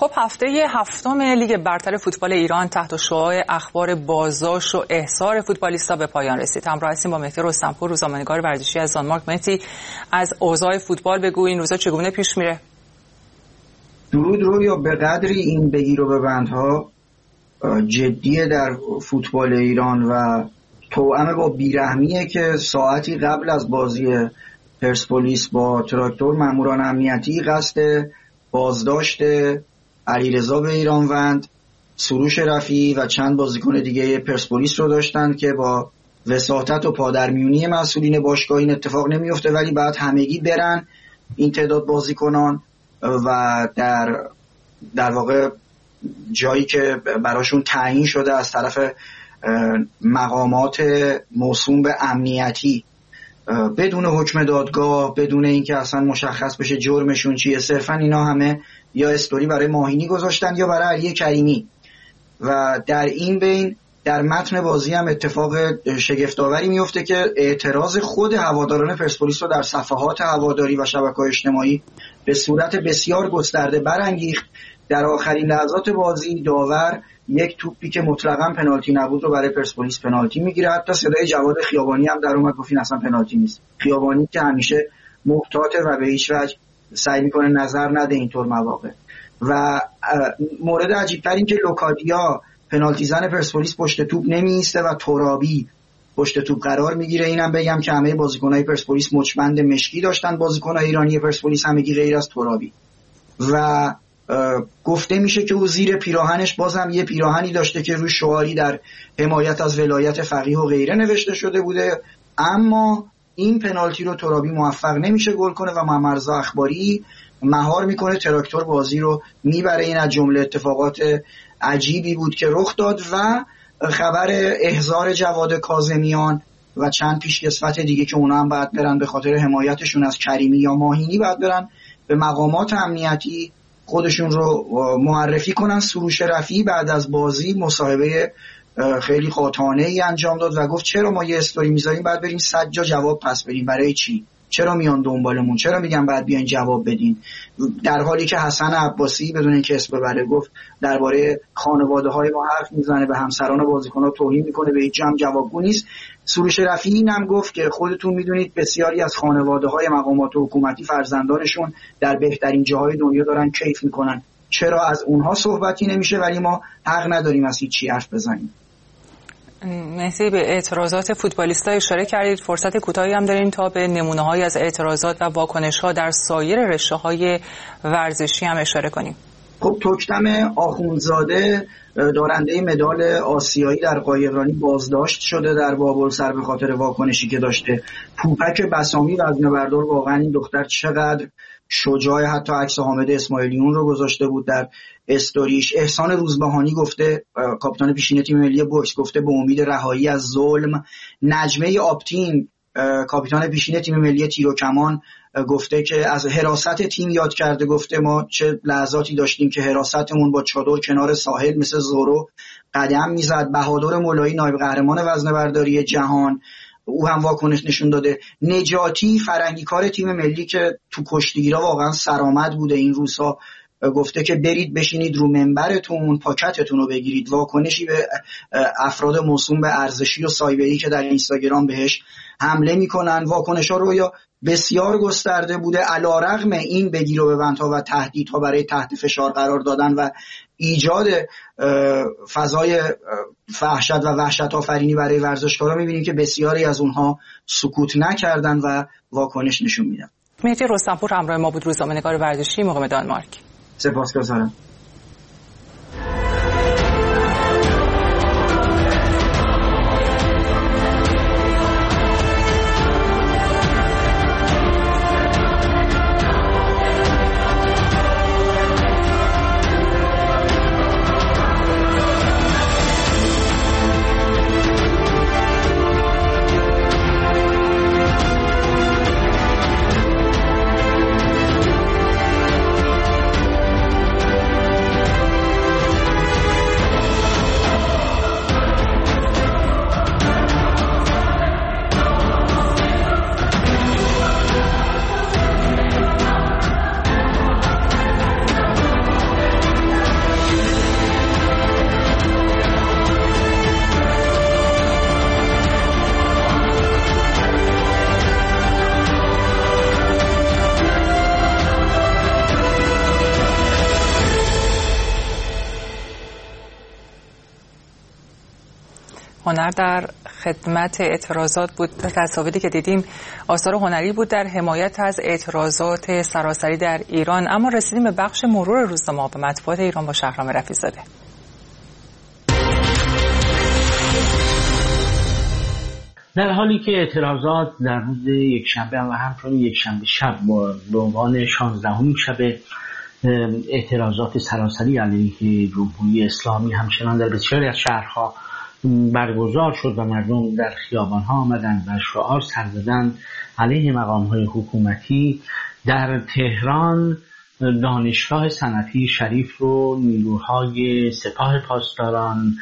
خب هفته هفتم لیگ برتر فوتبال ایران تحت شعاع اخبار بازداشت و احضار فوتبالیستا به پایان رسید. همراه هستیم با مهدی رستمپور، روزنامه‌نگار ورزشی از دانمارک. مهدی، از اوضاع فوتبال بگو، این روزا چگونه پیش میره؟ درود رویا، به قدری این بگیر و ببندها جدیه در فوتبال ایران و توأم با بیرحمیه که ساعتی قبل از بازی پرسپولیس با تراکتور ماموران امنیتی قصد بازداشت علیرضا به ایرانوند، سروش رفیعی و چند بازیکن دیگه پرسپولیس رو داشتن که با وساطت و پادرمیونی مسئولین باشگاه این اتفاق نمیفته، ولی بعد همگی برن این تعداد بازیکنان و در واقع جایی که براشون تعیین شده از طرف مقامات موسوم به امنیتی بدون حکم دادگاه، بدون اینکه اصلا مشخص بشه جرمشون چیه، صرفا اینا همه یا استوری برای ماهینی گذاشتن یا برای علی کریمی. و در این بین در متن بازی هم اتفاق شگفت‌آوری میفته که اعتراض خود هواداران پرسپولیس رو در صفحات هواداری و شبکه‌های اجتماعی به صورت بسیار گسترده برانگیخت. در آخرین لحظات بازی داور یک توپی که مطلقاً پنالتی نبود رو برای پرسپولیس پنالتی میگیره. حتی صدای جواد خیابانی هم در اومد گفت این اصلا پنالتی نیست. خیابانی که همیشه محتاطه و به هیچ وجه سعی میکنه نظر نده اینطور مواقع. و مورد عجیب‌تر این که لوکادیا پنالتی زن پرسپولیس پشت توپ نمیایسته و ترابی پشت توپ قرار میگیره. اینم بگم که همه بازیکن‌های پرسپولیس مچبند مشکی داشتن، بازیکن‌های ایرانی پرسپولیس همگی غیر از ترابی. و گفته میشه که او زیر پیراهنش بازم یه پیراهنی داشته که روی شعاری در حمایت از ولایت فقیه و غیره نوشته شده بوده، اما این پنالتی رو ترابی موفق نمیشه گل کنه و ممرزا اخباری مهار میکنه، تراکتور بازی رو میبره. این از جمله اتفاقات عجیبی بود که رخ داد. و خبر احضار جواد کاظمیان و چند پیشکسوت دیگه که اونا هم باید برن به خاطر حمایتشون از کریمی یا ماهینی باید برن به مقامات امنیتی خودشون رو معرفی کنن. سروش رفیعی بعد از بازی مصاحبه خیلی قاطعانه ای انجام داد و گفت چرا ما یه استوری میذاریم بعد بریم 100 جا جواب پس بدیم؟ برای چی؟ چرا میان دنبالمون؟ چرا میگن بعد بیاین جواب بدین؟ در حالی که حسن عباسی بدون اینکه اسم ببره گفت درباره خانواده‌های ما حرف میزنه، به همسران و بازیکن‌ها توهین میکنه، به هیچ جا هم جوابگو نیست. سروش رفیعی هم گفت که خودتون میدونید بسیاری از خانواده‌های مقامات حکومتی فرزندانشون در بهترین جاهای دنیا دارن کیف میکنن، چرا از اونها صحبتی نمیشه ولی ما حق نداریم از هیچ چی حرف بزنیم؟ مهدی، به اعتراضات فوتبالیستا اشاره کردید. فرصت کوتاهی هم داریم تا به نمونه‌هایی از اعتراضات و واکنش‌ها در سایر رشته‌های ورزشی هم اشاره کنیم. خب تکتم آخوندزاده دارنده مدال آسیایی در قایقرانی بازداشت شده در بابلسر به خاطر واکنشی که داشته. پوپک بسامی وزنه‌بردار، واقعا این دختر چقدر شجاع، حتی عکس حامد اسماعیلیون رو گذاشته بود در استوریش. احسان روزبهانی گفته، کاپیتان پیشین تیم ملی بوکس، گفته به امید رهایی از ظلم. نجمه آپتین کاپیتان پیشین تیم ملی تیر و کمان گفته که از حراست تیم یاد کرده، گفته ما چه لحظاتی داشتیم که حراستمون با چادر کنار ساحل مثل زورو قدم میزد. بهادر مولایی نایب قهرمان وزنه‌برداری جهان، او هم واکنش نشون داده. نجاتی فرنگی کار تیم ملی که تو کشتیگیرا واقعا سرآمد بوده این روزها، گفته که برید بشینید رو منبرتون پاکتتون رو بگیرید. واکنشی به افراد موسوم به ارزشی و سایبری که در اینستاگرام بهش حمله میکنن. واکنش‌ها رو یا بسیار گسترده بوده، علی‌رغم این بگیر و ببندها و تهدیدها برای تحت فشار قرار دادن و ایجاد فضای فحشت و وحشت آفرینی برای ورزشکارا، می‌بینیم که بسیاری از اونها سکوت نکردن و واکنش نشون میدن. مهدی رستمپور همراه ما بود، روزنامه‌نگار ورزشی مقیم دانمارک. سپاسگزارم. هنر در خدمت اعتراضات بود. تصاویری که دیدیم آثار هنری بود در حمایت از اعتراضات سراسری در ایران. اما رسیدیم به بخش مرور روزنامه‌ها به مطبوعات ایران با شهرام رفیع‌زاده. در حالی که اعتراضات در روز یکشنبه و همچنین یکشنبه شب به عنوان 16مین شب اعتراضات سراسری علیه جمهوری اسلامی همچنان در بسیاری از شهرها برگزار شد و مردم در خیابان‌ها آمدند و شعار سر زدند علیه مقام‌های حکومتی، در تهران دانشگاه صنعتی شریف رو نیروهای سپاه پاسداران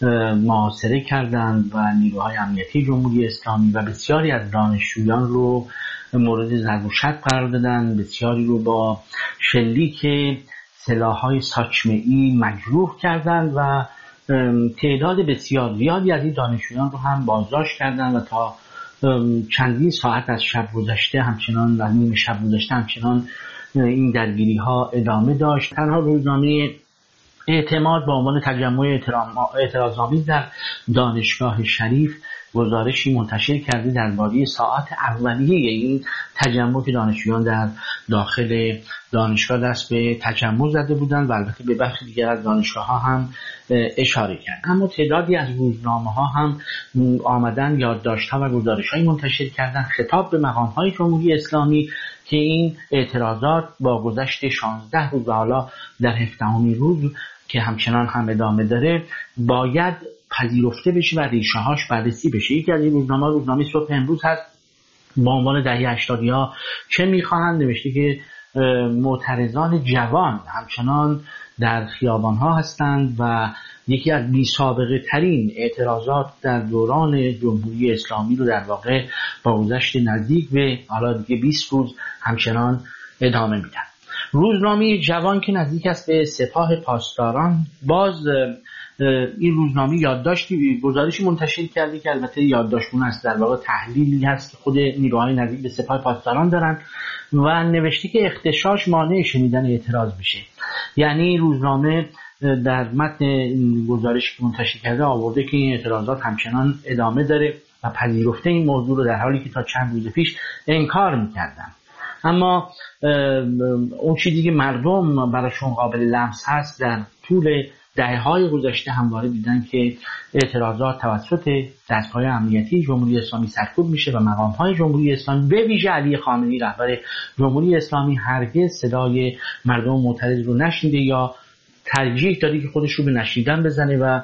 محاصره کردند و نیروهای امنیتی جمهوری اسلامی و بسیاری از دانشجویان رو مورد ضرب و شتم قرار دادند، بسیاری رو با شلیک سلاح‌های ساچمه‌ای مجروح کردند و تعداد بسیار زیادی از این دانشجویان رو هم بازداشت کردند و تا چندین ساعت از شب گذشته همچنان از نیم شب گذشته همچنان این درگیری‌ها ادامه داشت. تنها روزنامه اعتماد با عنوان تجمع اعتراض‌آمیز در دانشگاه شریف گزارشی منتشر کرده درباره ساعات اولیه این تجمع که دانشجویان در داخل دانشگاه دست به تجمع زده بودند و البته به بخش دیگر از دانشگاه‌ها هم اشاره کرد. اما تعدادی از روزنامه‌ها هم آمدن یادداشت‌ها و گزارش‌های منتشر کردند خطاب به مقام‌های جمهوری اسلامی که این اعتراضات با گذشت 16 روز و حالا در 17مین روز که همچنان هم ادامه داره باید پذیرفته بشه و ریشه‌هاش بررسی بشه. یکی از این روزنامه صبح امروز هست با عنوان دهه 80ها چه می‌خواهند، نوشته که معترضان جوان همچنان در خیابان‌ها هستند و یکی از بی‌سابقه ترین اعتراضات در دوران جمهوری اسلامی رو در واقع با گذشت نزدیک به حالا دیگه 20 روز همچنان ادامه میدن. روزنامه جوان که نزدیک است به سپاه پاسداران، باز این روزنامه یادداشتی گزارشی منتشر کرده که البته یادداشتون است، در واقع تحلیلی هست که خود نیروهای نزدیک به سپاه پاسداران دارن و نوشته که اغتشاش مانع شنیدن اعتراض بشه. یعنی روزنامه در متن گزارشی که منتشر کرده آورده که این اعتراضات همچنان ادامه داره و پذیرفته این موضوع رو، در حالی که تا چند روز پیش انکار میکردن. اما اون چیزی که مردم براشون قابل لمس هست در طول دهه‌های گذشته همواره دیدن که اعتراضات توسط دستگاه امنیتی جمهوری اسلامی سرکوب میشه و مقام‌های جمهوری اسلامی به ویژه علی خامنه‌ای رهبر جمهوری اسلامی هرگز صدای مردم معترض رو نشنیده یا ترجیح داده که خودش رو به نشنیدن بزنه و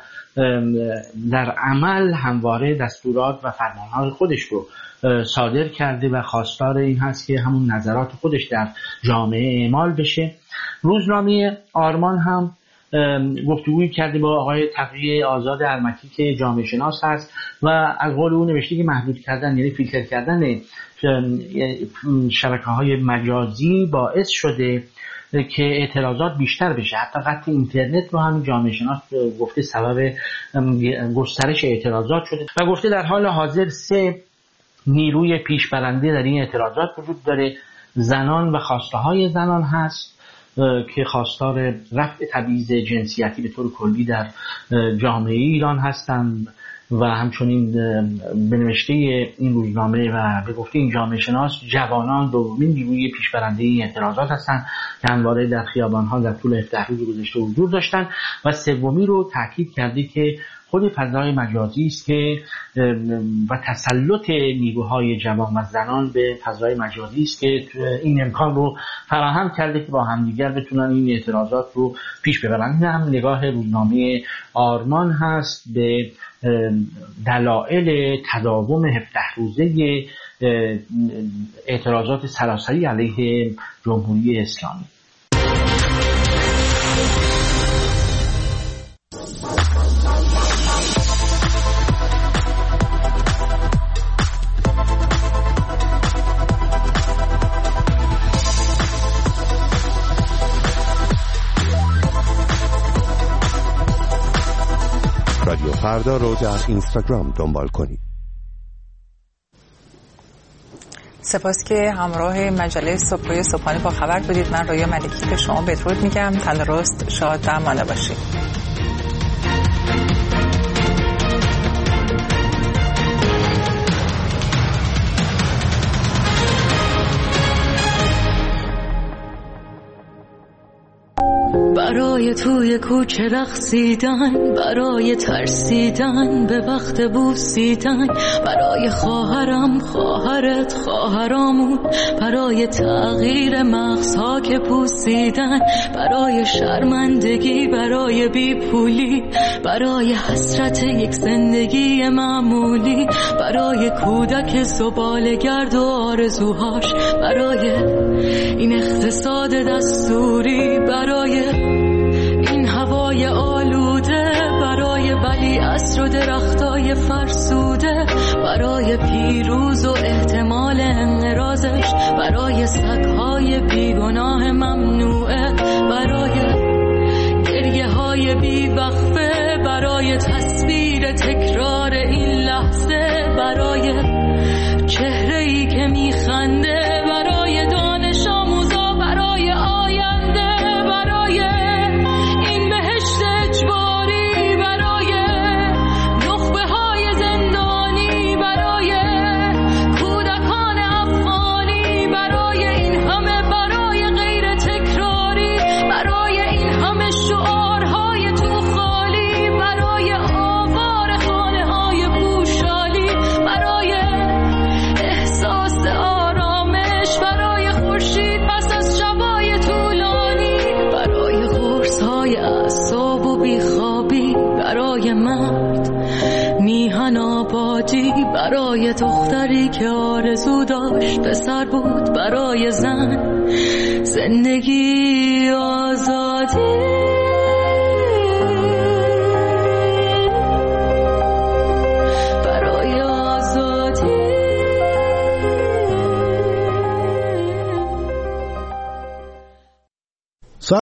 در عمل همواره دستورات و فرمان‌های خودش رو صادر کرده و خواستار این هست که همون نظرات خودش در جامعه اعمال بشه. روزنامه آرمان هم گفتگویی کرده با آقای تقی آزاد ارمکی که جامعه شناس هست و از قول او نوشته که محدود کردن یعنی فیلتر کردن شبکه‌های مجازی باعث شده که اعتراضات بیشتر بشه. حتی قطع اینترنت رو هم جامعه شناس گفته سبب گسترش اعتراضات شده و گفته در حال حاضر 3 نیروی پیشبرنده در این اعتراضات وجود داره. زنان و خواسته های زنان هست که خواستار رفع تبعیض جنسیتی به طور کلی در جامعه ایران هستند و همچنین به نوشته این روزنامه و به گفته این جامعه شناس جوانان دومین نیروی پیشبرنده این اعتراضات هستند که همواره در خیابان‌ها در طول 17 روز گذشته حضور داشتند و سومی رو تاکید کرده که خود فضای مجازی است که و تسلط نیروهای جوان و زنان به فضای مجازی است که این امکان رو فراهم کرده که با همدیگر بتونن این اعتراضات رو پیش ببرن. این هم نگاه روزنامه آرمان هست به دلایل تداوم 17 روزه اعتراضات سراسری علیه جمهوری اسلامی. رادیو فردا رو در اینستاگرام دنبال کنید. سپاس که همراه مجله صبحانه با خبر بودید. من رویا ملکی به شما بدرود میگم. تندرست، شاد و مانده باشید. برای توی کوچه رقصیدن، برای ترسیدن به وقت بوسیدن، برای خواهرم خواهرت خواهرامون، برای تغییر مغزها که پوسیدن، برای شرمندگی، برای بیپولی، برای حسرت یک زندگی معمولی، برای کودک زباله‌گرد و آرزوهاش، برای این اقتصاد دستوری، برای این هوای آلوده، برای ولیعصر و درختای فرسوده، برای پیروز و احتمال انقراضش، برای سگهای بیگناه ممنوعه، برای گریه های بیوقفه، برای تصویر تکرار این لحظه، برای چهره‌ای که میخنده، برای دانش آموزا، برای آینده، برای این بهشت اجباری، برای نخبه های زندانی، برای کودکان افغانی، برای این همه، برای غیر تکراری، برای این همه شعارهای تو خالی، برای آوار خانه های پوشالی، برای احساس آرامش، برای خورشید پس از شبای طولانی، برای قرص‌های اعصاب و بیخوابی، برای مرد میهن آبادی، برای دختری که آرزو داشت پسر بود، برای زن زندگی آزادی.